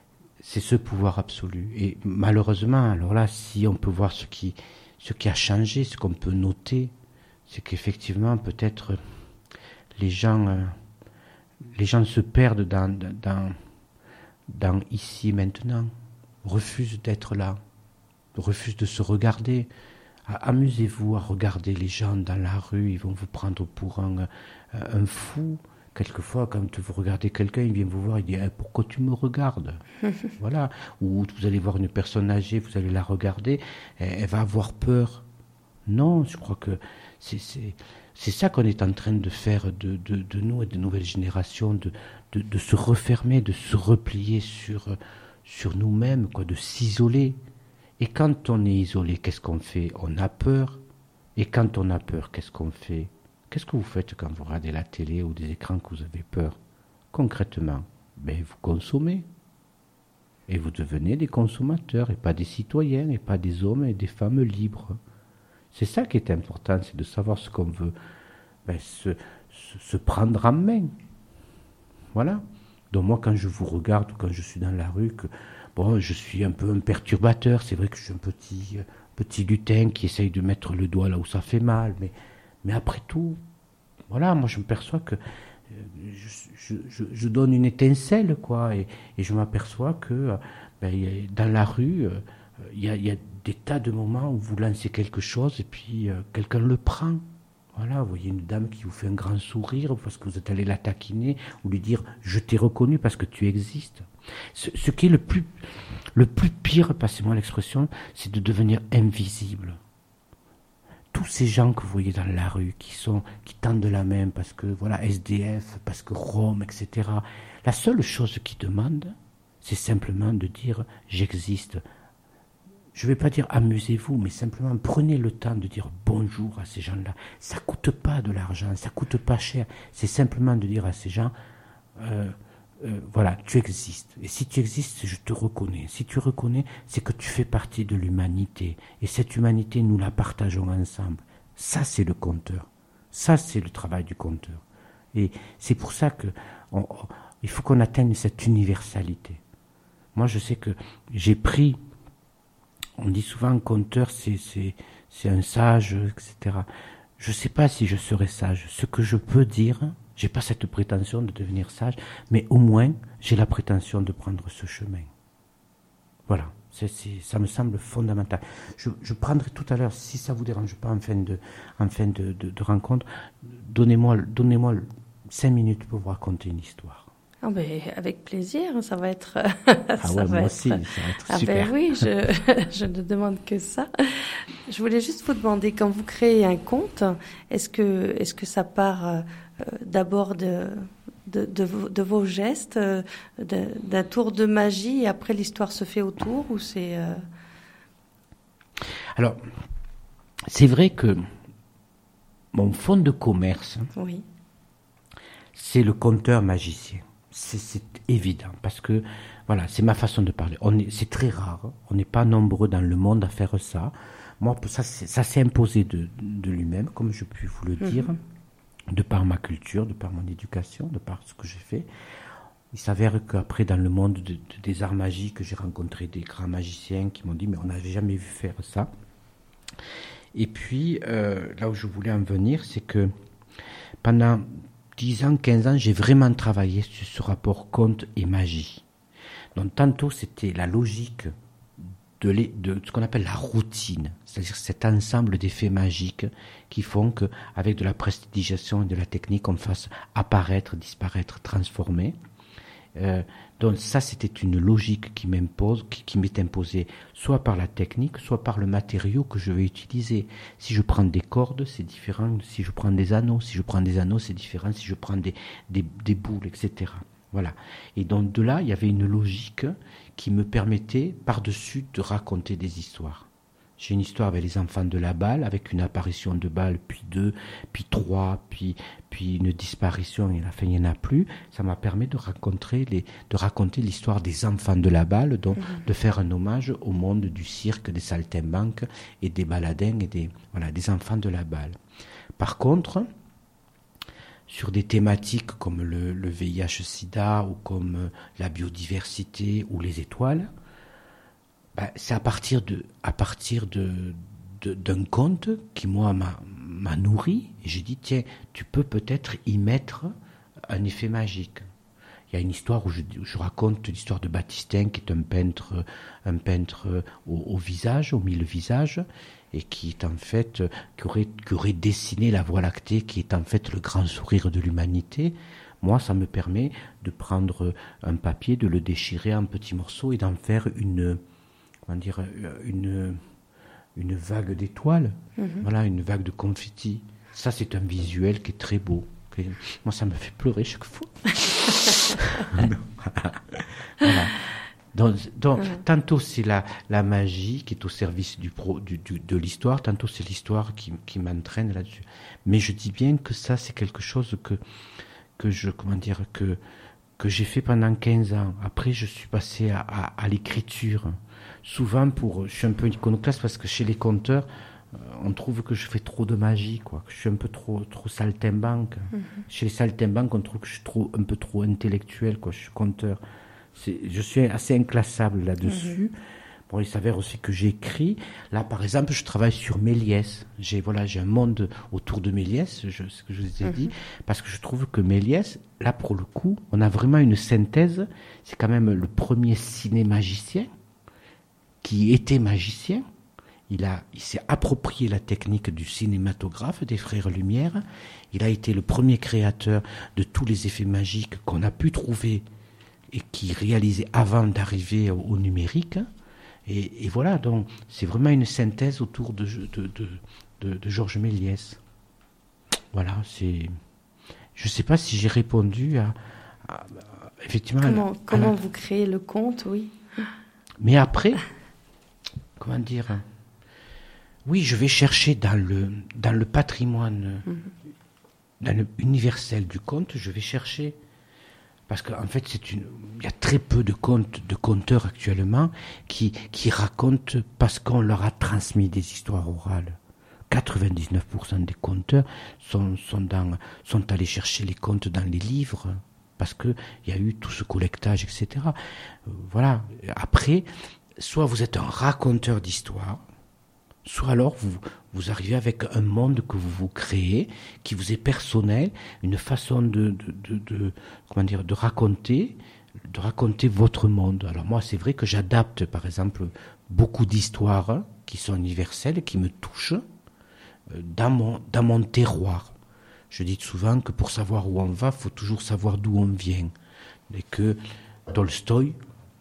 c'est ce pouvoir absolu. Et malheureusement, alors là, si on peut voir ce qui, ce qui a changé, ce qu'on peut noter, c'est qu'effectivement, peut-être, les gens, euh, les gens se perdent dans, dans, dans ici et maintenant, refusent d'être là, refusent de se regarder. Amusez-vous à regarder les gens dans la rue, ils vont vous prendre pour un, un fou. Quelquefois, quand vous regardez quelqu'un, il vient vous voir, il dit eh, « Pourquoi tu me regardes ?» Voilà. Ou vous allez voir une personne âgée, vous allez la regarder, elle, elle va avoir peur. Non, je crois que c'est, c'est, c'est ça qu'on est en train de faire de, de, de nous et de nouvelles générations, de, de, de se refermer, de se replier sur, sur nous-mêmes, quoi, de s'isoler. Et quand on est isolé, qu'est-ce qu'on fait? On a peur. Et quand on a peur, qu'est-ce qu'on fait? Qu'est-ce que vous faites quand vous regardez la télé ou des écrans que vous avez peur? Concrètement, ben vous consommez. Et vous devenez des consommateurs, et pas des citoyens, et pas des hommes et des femmes libres. C'est ça qui est important, c'est de savoir ce qu'on veut, ben, se, se, se prendre en main. Voilà. Donc moi, quand je vous regarde, ou quand je suis dans la rue, que bon, je suis un peu un perturbateur, c'est vrai que je suis un petit, petit lutin qui essaye de mettre le doigt là où ça fait mal, mais... Mais après tout, voilà, moi je me perçois que je, je, je, je donne une étincelle, quoi, et, et je m'aperçois que ben, dans la rue, il y a, y a des tas de moments où vous lancez quelque chose et puis euh, quelqu'un le prend. Voilà, vous voyez une dame qui vous fait un grand sourire parce que vous êtes allé la taquiner ou lui dire « je t'ai reconnu parce que tu existes ». Ce, ce qui est le plus, le plus pire, passez-moi l'expression, c'est de devenir invisible. Tous ces gens que vous voyez dans la rue, qui sont, qui tendent la main parce que, voilà, S D F, parce que Rome, et cetera. La seule chose qu'ils demandent, c'est simplement de dire « j'existe ». Je ne vais pas dire « amusez-vous », mais simplement prenez le temps de dire bonjour à ces gens-là. Ça ne coûte pas de l'argent, ça ne coûte pas cher. C'est simplement de dire à ces gens euh, euh, voilà, tu existes. Et si tu existes, je te reconnais. Si tu reconnais, c'est que tu fais partie de l'humanité. Et cette humanité, nous la partageons ensemble. Ça, c'est le conteur. Ça, c'est le travail du conteur. Et c'est pour ça que on, on, il faut qu'on atteigne cette universalité. Moi, je sais que j'ai pris... On dit souvent, conteur, c'est, c'est, c'est un sage, et cetera. Je ne sais pas si je serai sage. Ce que je peux dire... J'ai pas cette prétention de devenir sage, mais au moins, j'ai la prétention de prendre ce chemin. Voilà, c'est, c'est, ça me semble fondamental. Je, je prendrai tout à l'heure, si ça vous dérange pas, en fin de, en fin de, de, de rencontre, donnez-moi, donnez-moi cinq minutes pour vous raconter une histoire. Ah ben, avec plaisir, ça va être... ah ça ouais, va moi être, aussi, ça va être ah super. Ben oui, je, je ne demande que ça. Je voulais juste vous demander, quand vous créez un conte, est-ce que, est-ce que ça part euh, d'abord de, de, de, vos, de vos gestes, euh, de, d'un tour de magie, et après l'histoire se fait autour, ou c'est... Euh... Alors, c'est vrai que mon fonds de commerce, oui. c'est le conteur magicien. C'est, c'est évident, parce que, voilà, c'est ma façon de parler. On est, c'est très rare, on n'est pas nombreux dans le monde à faire ça. Moi, ça, c'est, ça s'est imposé de, de lui-même, comme je puis vous le dire, mmh. de par ma culture, de par mon éducation, de par ce que j'ai fait. Il s'avère qu'après, dans le monde de, de, des arts magiques, j'ai rencontré des grands magiciens qui m'ont dit « mais on n'avait jamais vu faire ça ». Et puis, euh, là où je voulais en venir, c'est que pendant... dix ans, quinze ans, j'ai vraiment travaillé sur ce rapport conte et magie. Donc tantôt, c'était la logique de, les, de ce qu'on appelle la routine, c'est-à-dire cet ensemble d'effets magiques qui font qu'avec de la prestidigitation et de la technique, on fasse apparaître, disparaître, transformer. Euh, donc ça, c'était une logique qui m'impose, qui, qui m'est imposée soit par la technique, soit par le matériau que je vais utiliser. Si je prends des cordes, c'est différent. Si je prends des anneaux, si je prends des anneaux, c'est différent. Si je prends des, des, des boules, et cetera. Voilà. Et donc de là, il y avait une logique qui me permettait par-dessus de raconter des histoires. J'ai une histoire avec les enfants de la balle, avec une apparition de balle, puis deux, puis trois, puis, puis une disparition, et à la fin, il n'y en a plus. Ça m'a permis de, rencontrer les, de raconter l'histoire des enfants de la balle, donc mmh. de faire un hommage au monde du cirque, des saltimbanques et des baladins et des, voilà, des enfants de la balle. Par contre, sur des thématiques comme le, le V I H-Sida ou comme euh, la biodiversité ou les étoiles, ben, c'est à partir de, à partir de, de, d'un conte qui, moi, m'a, m'a nourri. Et j'ai dit, tiens, tu peux peut-être y mettre un effet magique. Il y a une histoire où je, où je raconte l'histoire de Baptistin, qui est un peintre, un peintre au, au visage, au mille visages, et qui est en fait, qui aurait, qui aurait dessiné la Voie lactée, qui est en fait le grand sourire de l'humanité. Moi, ça me permet de prendre un papier, de le déchirer en petits morceaux et d'en faire une, comment dire, une, une vague d'étoiles. Mm-hmm. Voilà, une vague de confettis. Ça, c'est un visuel qui est très beau. Moi, ça me fait pleurer chaque fois. Voilà. Donc, donc mmh. tantôt c'est la, la magie qui est au service du pro, du, du, de l'histoire, tantôt c'est l'histoire qui, qui m'entraîne là-dessus. Mais je dis bien que ça, c'est quelque chose que, que je, comment dire, que, que j'ai fait pendant quinze ans. Après, je suis passé à, à, à l'écriture. Souvent, pour, je suis un peu iconoclaste parce que chez les conteurs, on trouve que je fais trop de magie, quoi, que je suis un peu trop, trop saltimbanque. Mmh. Chez les saltimbanques, on trouve que je suis trop, un peu trop intellectuel, quoi, je suis conteur. C'est, je suis assez inclassable là-dessus. Mmh. Bon, il s'avère aussi que j'écris. Là, par exemple, je travaille sur Méliès. J'ai, voilà, j'ai un monde autour de Méliès, je, ce que je vous ai mmh. dit, parce que je trouve que Méliès, là, pour le coup, on a vraiment une synthèse. C'est quand même le premier ciné-magicien qui était magicien. Il, a, il s'est approprié la technique du cinématographe des frères Lumière. Il a été le premier créateur de tous les effets magiques qu'on a pu trouver et qui réalisait avant d'arriver au, au numérique. Et, et voilà, donc c'est vraiment une synthèse autour de, de, de, de, de Georges Méliès. Voilà, c'est... Je ne sais pas si j'ai répondu à... à, à effectivement, comment à la, comment à la... vous créez le conte, oui. Mais après, comment dire... Oui, je vais chercher dans le, dans le patrimoine, mmh. dans le universel du conte, je vais chercher, parce qu'en fait, c'est une, il y a très peu de contes, de conteurs actuellement qui, qui racontent parce qu'on leur a transmis des histoires orales. quatre-vingt-dix-neuf pour cent des conteurs sont, sont, dans, sont allés chercher les contes dans les livres, parce qu'il y a eu tout ce collectage, et cetera. Euh, voilà. Après, soit vous êtes un raconteur d'histoire, soit alors vous, vous arrivez avec un monde que vous vous créez, qui vous est personnel, une façon de, de, de, de, comment dire, de raconter, de raconter votre monde. Alors moi, c'est vrai que j'adapte, par exemple, beaucoup d'histoires qui sont universelles, qui me touchent, dans mon, dans mon terroir. Je dis souvent que pour savoir où on va, il faut toujours savoir d'où on vient. Et que Tolstoï,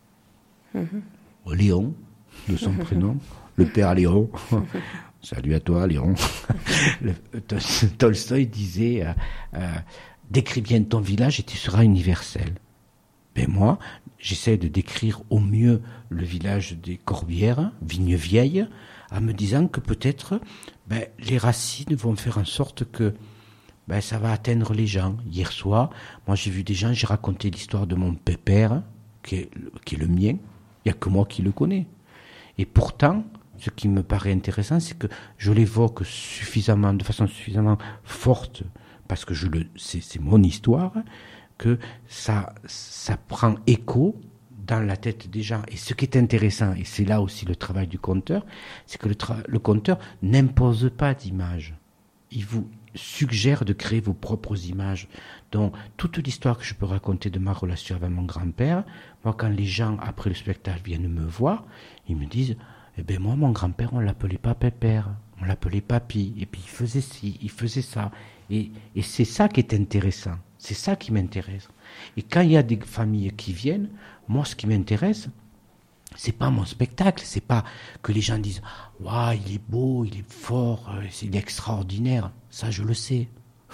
mm-hmm. Léon, de son prénom, le père Léon, salut à toi Léon, le, Tolstoï disait euh, euh, décris bien ton village et tu seras universel. Ben moi, j'essaie de décrire au mieux le village des Corbières, Vigne-Vieille, en me disant que peut-être ben, les racines vont faire en sorte que ben, ça va atteindre les gens. Hier soir, moi j'ai vu des gens, j'ai raconté l'histoire de mon pépère, qui est, qui est le mien, il n'y a que moi qui le connais. Et pourtant, ce qui me paraît intéressant, c'est que je l'évoque suffisamment, de façon suffisamment forte, parce que je le, c'est, c'est mon histoire, que ça, ça prend écho dans la tête des gens. Et ce qui est intéressant, et c'est là aussi le travail du conteur, c'est que le, tra- le conteur n'impose pas d'image. Il vous suggère de créer vos propres images. Donc, toute l'histoire que je peux raconter de ma relation avec mon grand-père, moi, quand les gens, après le spectacle, viennent me voir, ils me disent, eh ben moi, mon grand-père, on l'appelait pas pépère, on l'appelait papy, et puis il faisait ci, il faisait ça. Et, et c'est ça qui est intéressant. C'est ça qui m'intéresse. Et quand il y a des familles qui viennent, moi, ce qui m'intéresse, c'est pas mon spectacle, c'est pas que les gens disent « Waouh, il est beau, il est fort, il est extraordinaire ». Ça, je le sais.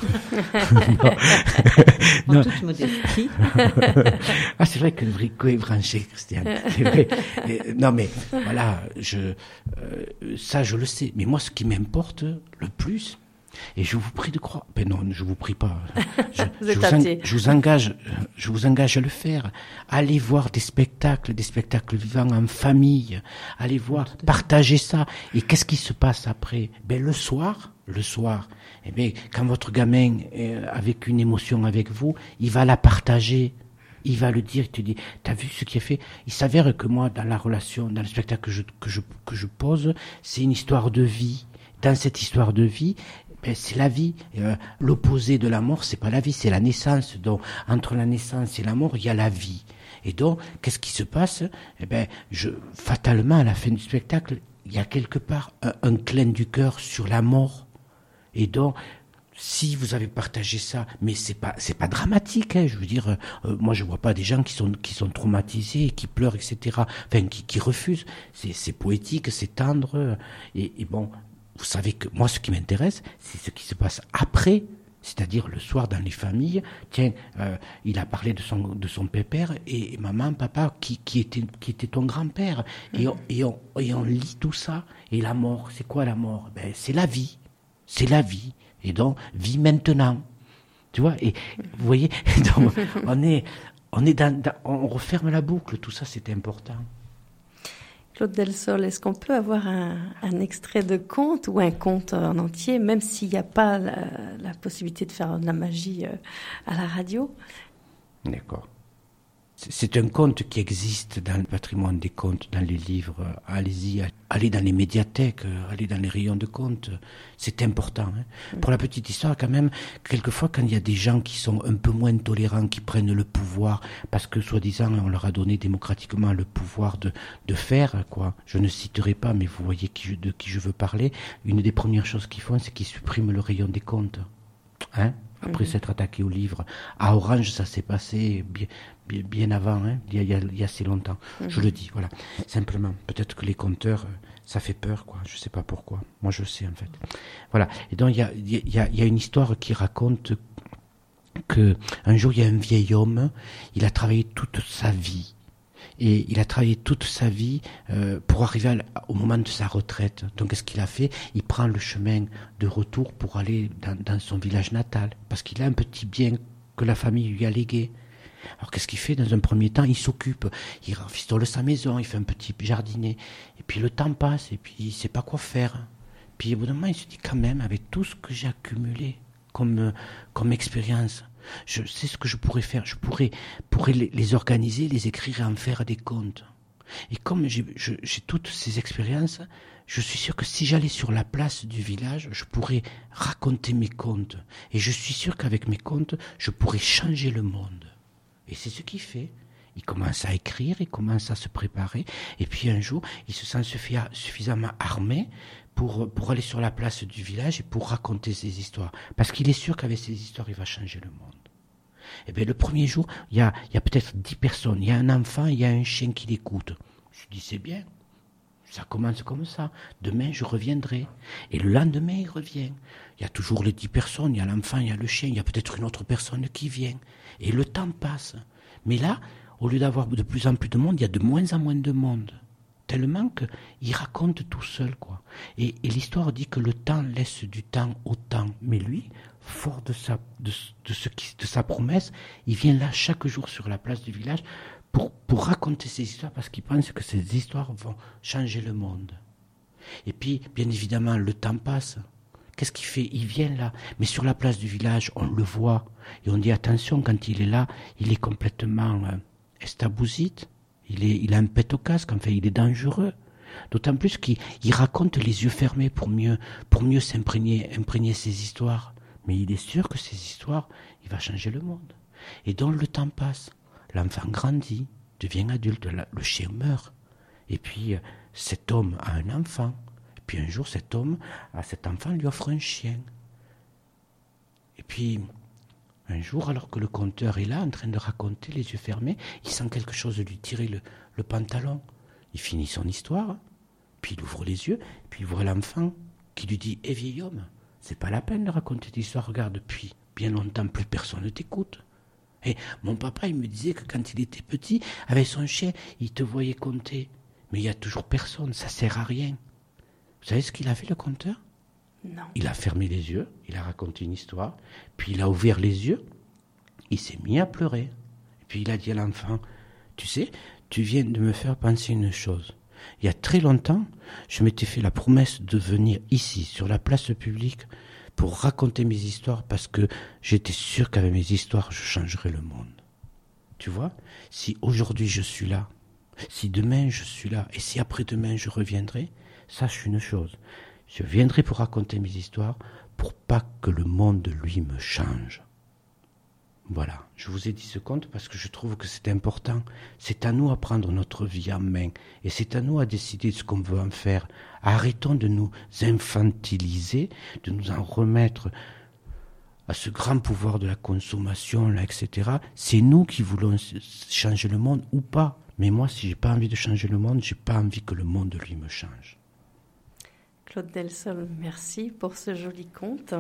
En non. toute modestie. Ah, c'est vrai que le bricot est branché, Christiane. C'est vrai. Et, non, mais voilà, je, euh, ça, je le sais. Mais moi, ce qui m'importe le plus, Et je vous prie de croire. Ben non, je vous prie pas. Je, vous, je, vous, en, je vous engage, je vous engage à le faire. Allez voir des spectacles, des spectacles vivants en famille. Allez voir, partagez ça. Et qu'est-ce qui se passe après? Ben le soir, le soir. Eh ben quand votre gamin est avec une émotion avec vous, il va la partager. Il va le dire, il te dit, t'as vu ce qui est fait? Il s'avère que moi, dans la relation, dans le spectacle que je, que je, que je pose, c'est une histoire de vie. Dans cette histoire de vie, ben, c'est la vie. Euh, l'opposé de la mort, c'est pas la vie, c'est la naissance. Donc, entre la naissance et la mort, il y a la vie. Et donc, qu'est-ce qui se passe? Eh ben, je, fatalement, à la fin du spectacle, il y a quelque part un, un clin du cœur sur la mort. Et donc, si vous avez partagé ça, mais c'est pas c'est pas dramatique, hein, je veux dire, euh, moi je vois pas des gens qui sont qui sont traumatisés, qui pleurent, et cetera. Enfin, qui, qui refusent. C'est c'est poétique, c'est tendre. Et, et bon, vous savez que moi, ce qui m'intéresse, c'est ce qui se passe après, c'est-à-dire le soir dans les familles. Tiens, euh, il a parlé de son de son pépère et, et maman, papa, qui qui était qui était ton grand-père. Et on, et on et on lit tout ça. Et la mort, c'est quoi la mort? Ben c'est la vie, c'est la vie. Et donc, vis maintenant. Tu vois, et vous voyez, donc, on est, on est dans, dans, on referme la boucle, tout ça, c'est important. Claude Delsol, est-ce qu'on peut avoir un, un extrait de conte ou un conte en entier, même s'il n'y a pas la, la possibilité de faire de la magie à la radio? D'accord. C'est un conte qui existe dans le patrimoine des contes, dans les livres. Allez-y, allez dans les médiathèques, allez dans les rayons de contes. C'est important. Hein. Mmh. Pour la petite histoire, quand même, quelquefois, quand il y a des gens qui sont un peu moins tolérants, qui prennent le pouvoir, parce que, soi-disant, on leur a donné démocratiquement le pouvoir de, de faire, quoi. Je ne citerai pas, mais vous voyez qui je, de qui je veux parler. Une des premières choses qu'ils font, c'est qu'ils suppriment le rayon des contes. Hein? Après mmh. s'être attaqué au livre. À Orange, ça s'est passé bien, bien, bien avant, hein, il, y a, il, y a, il y a assez longtemps. Mmh. Je le dis, voilà. Simplement, peut-être que les conteurs, ça fait peur, quoi. Je sais pas pourquoi. Moi, je sais, en fait. Voilà. Et donc, il y a, il y a, il y a une histoire qui raconte que un jour, il y a un vieil homme, il a travaillé toute sa vie. Et il a travaillé toute sa vie euh, pour arriver à, au moment de sa retraite. Donc, qu'est-ce qu'il a fait? Il prend le chemin de retour pour aller dans, dans son village natal, parce qu'il a un petit bien que la famille lui a légué. Alors, qu'est-ce qu'il fait? Dans un premier temps, il s'occupe, il rafistole sa maison, il fait un petit jardinet. Et puis, le temps passe, et puis, il ne sait pas quoi faire. Puis, au bout d'un moment, il se dit, quand même, avec tout ce que j'ai accumulé comme, comme expérience, je sais ce que je pourrais faire. Je pourrais, pourrais les, les organiser, les écrire et en faire des contes. Et comme j'ai, je, j'ai toutes ces expériences, je suis sûr que si j'allais sur la place du village, je pourrais raconter mes contes. Et je suis sûr qu'avec mes contes, je pourrais changer le monde. Et c'est ce qu'il fait. Il commence à écrire, il commence à se préparer. Et puis un jour, il se sent suffisamment armé pour, pour aller sur la place du village et pour raconter ses histoires. Parce qu'il est sûr qu'avec ses histoires, il va changer le monde. Eh bien, le premier jour, il y a, il y a peut-être dix personnes. Il y a un enfant, il y a un chien qui l'écoute. Je dis, c'est bien. Ça commence comme ça. Demain, je reviendrai. Et le lendemain, il revient. Il y a toujours les dix personnes. Il y a l'enfant, il y a le chien. Il y a peut-être une autre personne qui vient. Et le temps passe. Mais là, au lieu d'avoir de plus en plus de monde, il y a de moins en moins de monde. Tellement qu'il raconte tout seul, quoi. Et, et l'histoire dit que le temps laisse du temps au temps. Mais lui, fort de sa, de, de, ce qui, de sa promesse, il vient là chaque jour sur la place du village pour, pour raconter ses histoires parce qu'il pense que ces histoires vont changer le monde. Et puis, bien évidemment, le temps passe. Qu'est-ce qu'il fait? Il vient là. Mais sur la place du village, on le voit. Et on dit, attention, quand il est là, il est complètement euh, estabousite. Il, est, il a un pet au casque, enfin, il est dangereux. D'autant plus qu'il il raconte les yeux fermés pour mieux, pour mieux s'imprégner imprégner ses histoires. Mais il est sûr que ces histoires, il va changer le monde. Et donc le temps passe. L'enfant grandit, devient adulte, le chien meurt. Et puis cet homme a un enfant. Et puis un jour, cet homme, à cet enfant, lui offre un chien. Et puis, un jour, alors que le conteur est là, en train de raconter, les yeux fermés, il sent quelque chose lui tirer le, le pantalon. Il finit son histoire, puis il ouvre les yeux, puis il voit l'enfant qui lui dit « Eh vieil homme, c'est pas la peine de raconter l'histoire, regarde, depuis bien longtemps, plus personne ne t'écoute. Et mon papa, il me disait que quand il était petit, avec son chien, il te voyait compter. Mais il y a toujours personne, ça sert à rien. » Vous savez ce qu'il a fait, le conteur? Non. Il a fermé les yeux, il a raconté une histoire, puis il a ouvert les yeux, il s'est mis à pleurer. Et puis il a dit à l'enfant, tu sais, tu viens de me faire penser une chose. Il y a très longtemps, je m'étais fait la promesse de venir ici, sur la place publique, pour raconter mes histoires, parce que j'étais sûr qu'avec mes histoires, je changerais le monde. Tu vois, si aujourd'hui je suis là, si demain je suis là, et si après-demain je reviendrai, sache une chose, je viendrai pour raconter mes histoires, pour pas que le monde, lui, me change. Voilà, je vous ai dit ce conte parce que je trouve que c'est important. C'est à nous à prendre notre vie en main, et c'est à nous à décider de ce qu'on veut en faire. Arrêtons de nous infantiliser, de nous en remettre à ce grand pouvoir de la consommation, là, et cetera. C'est nous qui voulons changer le monde ou pas. Mais moi, si j'ai pas envie de changer le monde, j'ai pas envie que le monde, lui, me change. Claude Delsol, merci pour ce joli conte.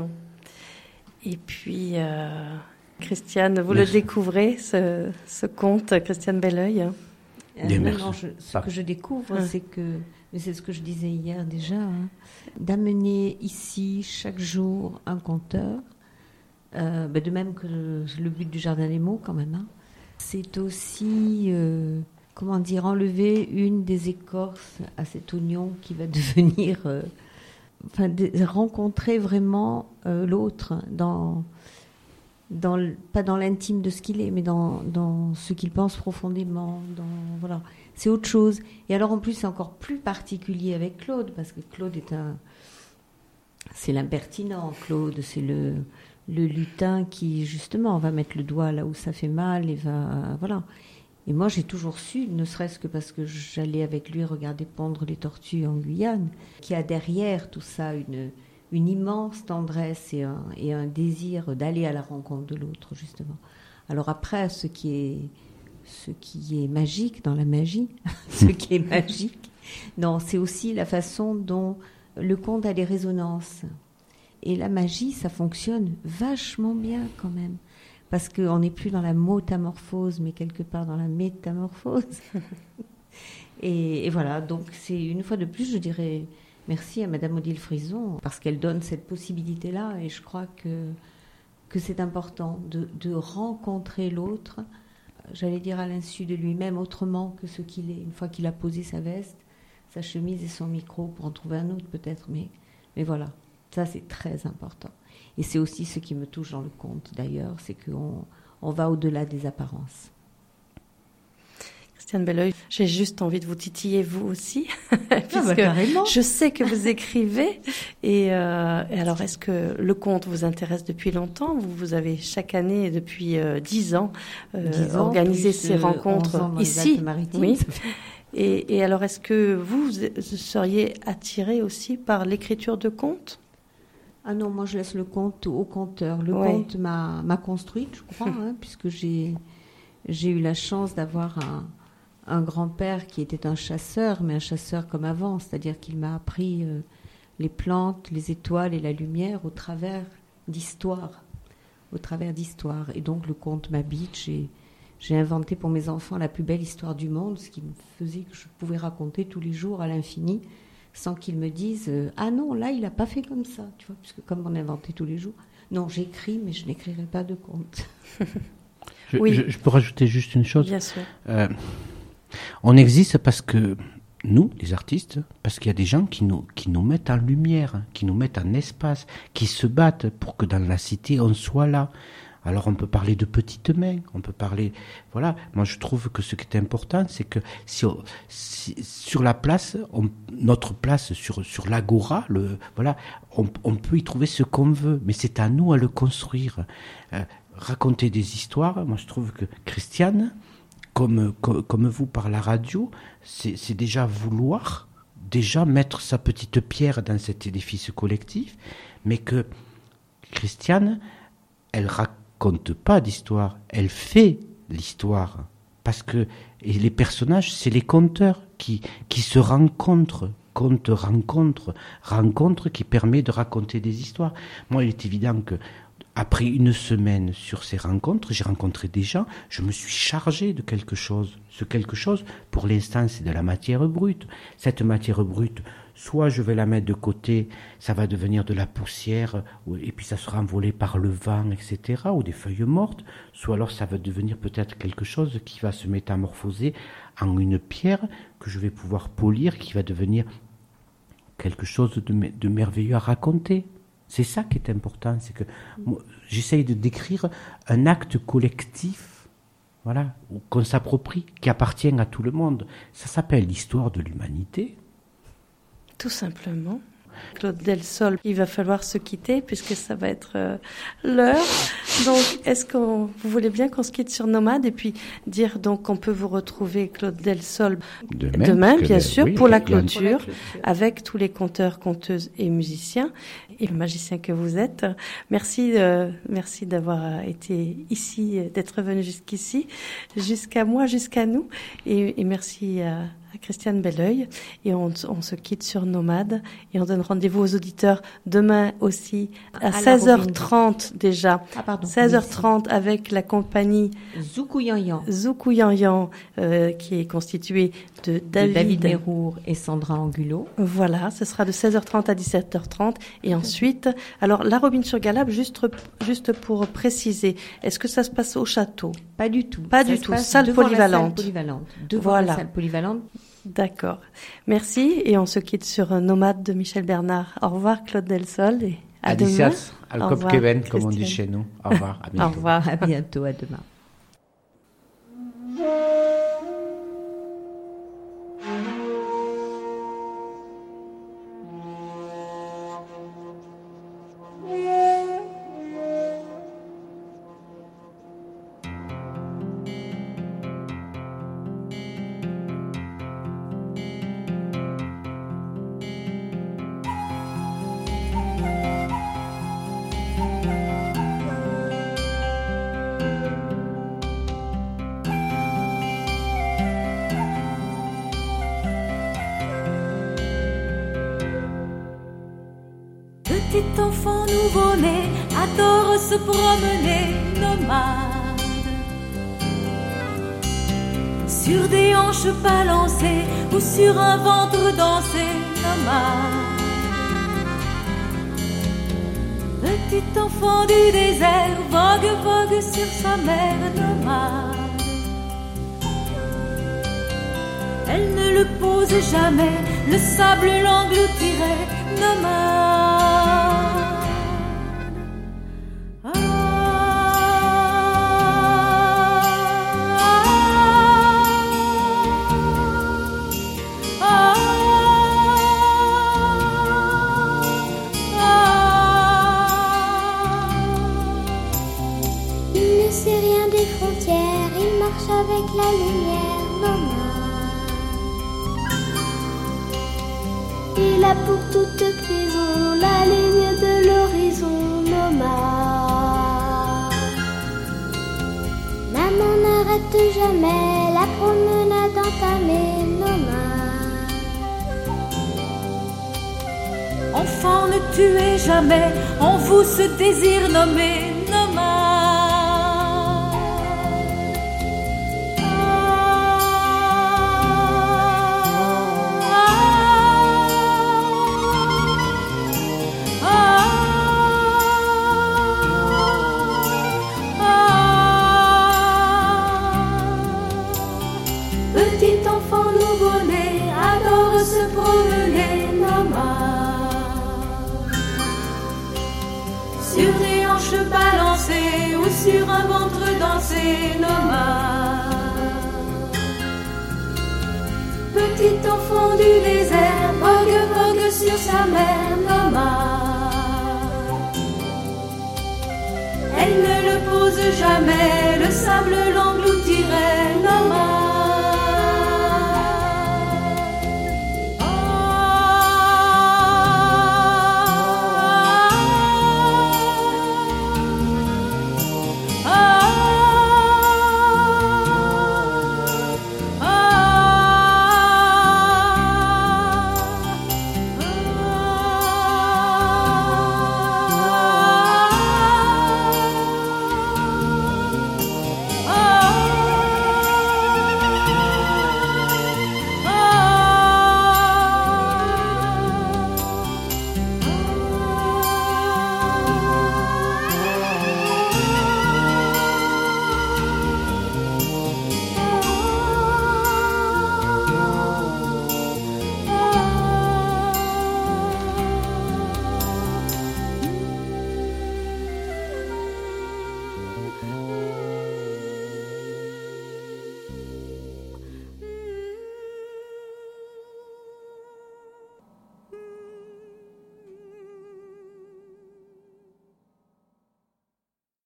Et puis, euh, Christiane, vous merci. Le découvrez, ce, ce conte, Christiane Belleuil. Euh, non, non, je, ce que je découvre, ah. c'est que, mais c'est ce que je disais hier déjà, hein, d'amener ici chaque jour un conteur, euh, ben de même que le, le but du Jardin des mots quand même, hein, c'est aussi... Euh, comment dire, enlever une des écorces à cet oignon qui va devenir... Euh, enfin, de, rencontrer vraiment euh, l'autre, dans, dans le, pas dans l'intime de ce qu'il est, mais dans, dans ce qu'il pense profondément. Dans, voilà. C'est autre chose. Et alors, en plus, c'est encore plus particulier avec Claude, parce que Claude est un... C'est l'impertinent, Claude. C'est le, le lutin qui, justement, va mettre le doigt là où ça fait mal et va... Voilà. Et moi, j'ai toujours su, ne serait-ce que parce que j'allais avec lui regarder pondre les tortues en Guyane, qu'il y a derrière tout ça une, une immense tendresse et un, et un désir d'aller à la rencontre de l'autre, justement. Alors après, ce qui est, ce qui est magique dans la magie, ce qui est magique, non, c'est aussi la façon dont le conte a des résonances. Et la magie, ça fonctionne vachement bien quand même. Parce qu'on n'est plus dans la motamorphose, mais quelque part dans la métamorphose. et, et voilà, donc c'est une fois de plus, je dirais merci à Madame Odile Frison, parce qu'elle donne cette possibilité-là, et je crois que, que c'est important de, de rencontrer l'autre, j'allais dire à l'insu de lui-même, autrement que ce qu'il est, une fois qu'il a posé sa veste, sa chemise et son micro, pour en trouver un autre peut-être, mais, mais voilà, ça c'est très important. Et c'est aussi ce qui me touche dans le conte, d'ailleurs, c'est qu'on on va au-delà des apparences. Christiane Belleuil, j'ai juste envie de vous titiller, vous aussi, puisque ah bah, carrément. Je sais que vous écrivez. Et, euh, et alors, est-ce que le conte vous intéresse depuis longtemps ? Vous, vous avez chaque année, depuis dix euh, ans, euh, dix ans, organisé ces euh, rencontres ici. Oui. Et, et alors, est-ce que vous, vous seriez attiré aussi par l'écriture de contes ? Ah non, moi je laisse le conte au conteur. Le ouais. conte m'a, m'a construite, je crois, hein, puisque j'ai, j'ai eu la chance d'avoir un, un grand-père qui était un chasseur, mais un chasseur comme avant, c'est-à-dire qu'il m'a appris euh, les plantes, les étoiles et la lumière au travers d'histoires, au travers d'histoires. Et donc le conte m'habite. J'ai, j'ai inventé pour mes enfants la plus belle histoire du monde, ce qui me faisait que je pouvais raconter tous les jours à l'infini, sans qu'ils me disent euh, « Ah non, là, il n'a pas fait comme ça », tu vois, puisque comme on inventait tous les jours. Non, j'écris, mais je n'écrirai pas de conte. je, oui. je, je peux rajouter juste une chose. Bien sûr. Euh, on existe parce que, nous, les artistes, parce qu'il y a des gens qui nous, qui nous mettent en lumière, qui nous mettent en espace, qui se battent pour que dans la cité, on soit là. Alors on peut parler de petites mains, on peut parler... Voilà, moi je trouve que ce qui est important, c'est que si, on, si sur la place, on, notre place sur, sur l'agora, le, voilà, on, on peut y trouver ce qu'on veut, mais c'est à nous à le construire. Euh, raconter des histoires, moi je trouve que Christiane, comme, comme, comme vous par la radio, c'est, c'est déjà vouloir, déjà mettre sa petite pierre dans cet édifice collectif, mais que Christiane, elle raconte compte pas d'histoire, elle fait l'histoire. Parce que et les personnages, c'est les conteurs qui, qui se rencontrent, conte, rencontre, rencontre qui permet de raconter des histoires. Moi, il est évident que après une semaine sur ces rencontres, j'ai rencontré des gens, je me suis chargé de quelque chose. Ce quelque chose, pour l'instant, c'est de la matière brute. Cette matière brute, soit je vais la mettre de côté, ça va devenir de la poussière, et puis ça sera envolé par le vent, et cetera, ou des feuilles mortes, soit alors ça va devenir peut-être quelque chose qui va se métamorphoser en une pierre que je vais pouvoir polir, qui va devenir quelque chose de, de merveilleux à raconter. C'est ça qui est important, c'est que moi, j'essaye de décrire un acte collectif, voilà, qu'on s'approprie, qui appartient à tout le monde. Ça s'appelle l'histoire de l'humanité. Tout simplement. Claude Delsol, il va falloir se quitter puisque ça va être euh, l'heure. Donc, est-ce que vous voulez bien qu'on se quitte sur Nomade et puis dire donc qu'on peut vous retrouver Claude Delsol demain, demain bien les, sûr, oui, pour, la pour la clôture, avec tous les conteurs, conteuses et musiciens et le magicien que vous êtes. Merci, euh, merci d'avoir été ici, d'être venu jusqu'ici, jusqu'à moi, jusqu'à nous, et, et merci à à Christiane Belleuil, et on, on se quitte sur Nomade et on donne rendez-vous aux auditeurs demain aussi à, à seize heures trente déjà. Ah, pardon. seize heures trente avec la compagnie Zoukouyanyan. Zoukouyanyan, euh, qui est constituée de David, de David Mérour et Sandra Angulo. Voilà, ce sera de seize heures trente à dix-sept heures trente et ensuite, alors la Robine sur Galab, juste, juste pour préciser, est-ce que ça se passe au château? Pas du tout. Pas ça du tout, salle polyvalente. Salle polyvalente. Devant voilà. la salle polyvalente. D'accord. Merci. Et on se quitte sur un Nomade de Michel Bernard. Au revoir, Claude Delsol. Et à demain. Au revoir, Kevin, comme on dit chez nous. Au revoir. À bientôt. Au revoir. À bientôt. À demain. Petit enfant nouveau-né adore se promener nomade sur des hanches balancées ou sur un ventre dansé nomade. Petit enfant du désert vogue, vogue sur sa mer nomade. Elle ne le pose jamais, le sable l'engloutirait nomade. Avec la lumière nomade, il a pour toute prison la ligne de l'horizon nomade. Maman n'arrête jamais la promenade entamée nomade. Enfant, ne tuez jamais en vous ce désir nommé nomade. Ou sur un ventre dansé nomade. Petit enfant du désert vogue, vogue sur sa mer nomade. Elle ne le pose jamais, le sable l'engloutirait nomade.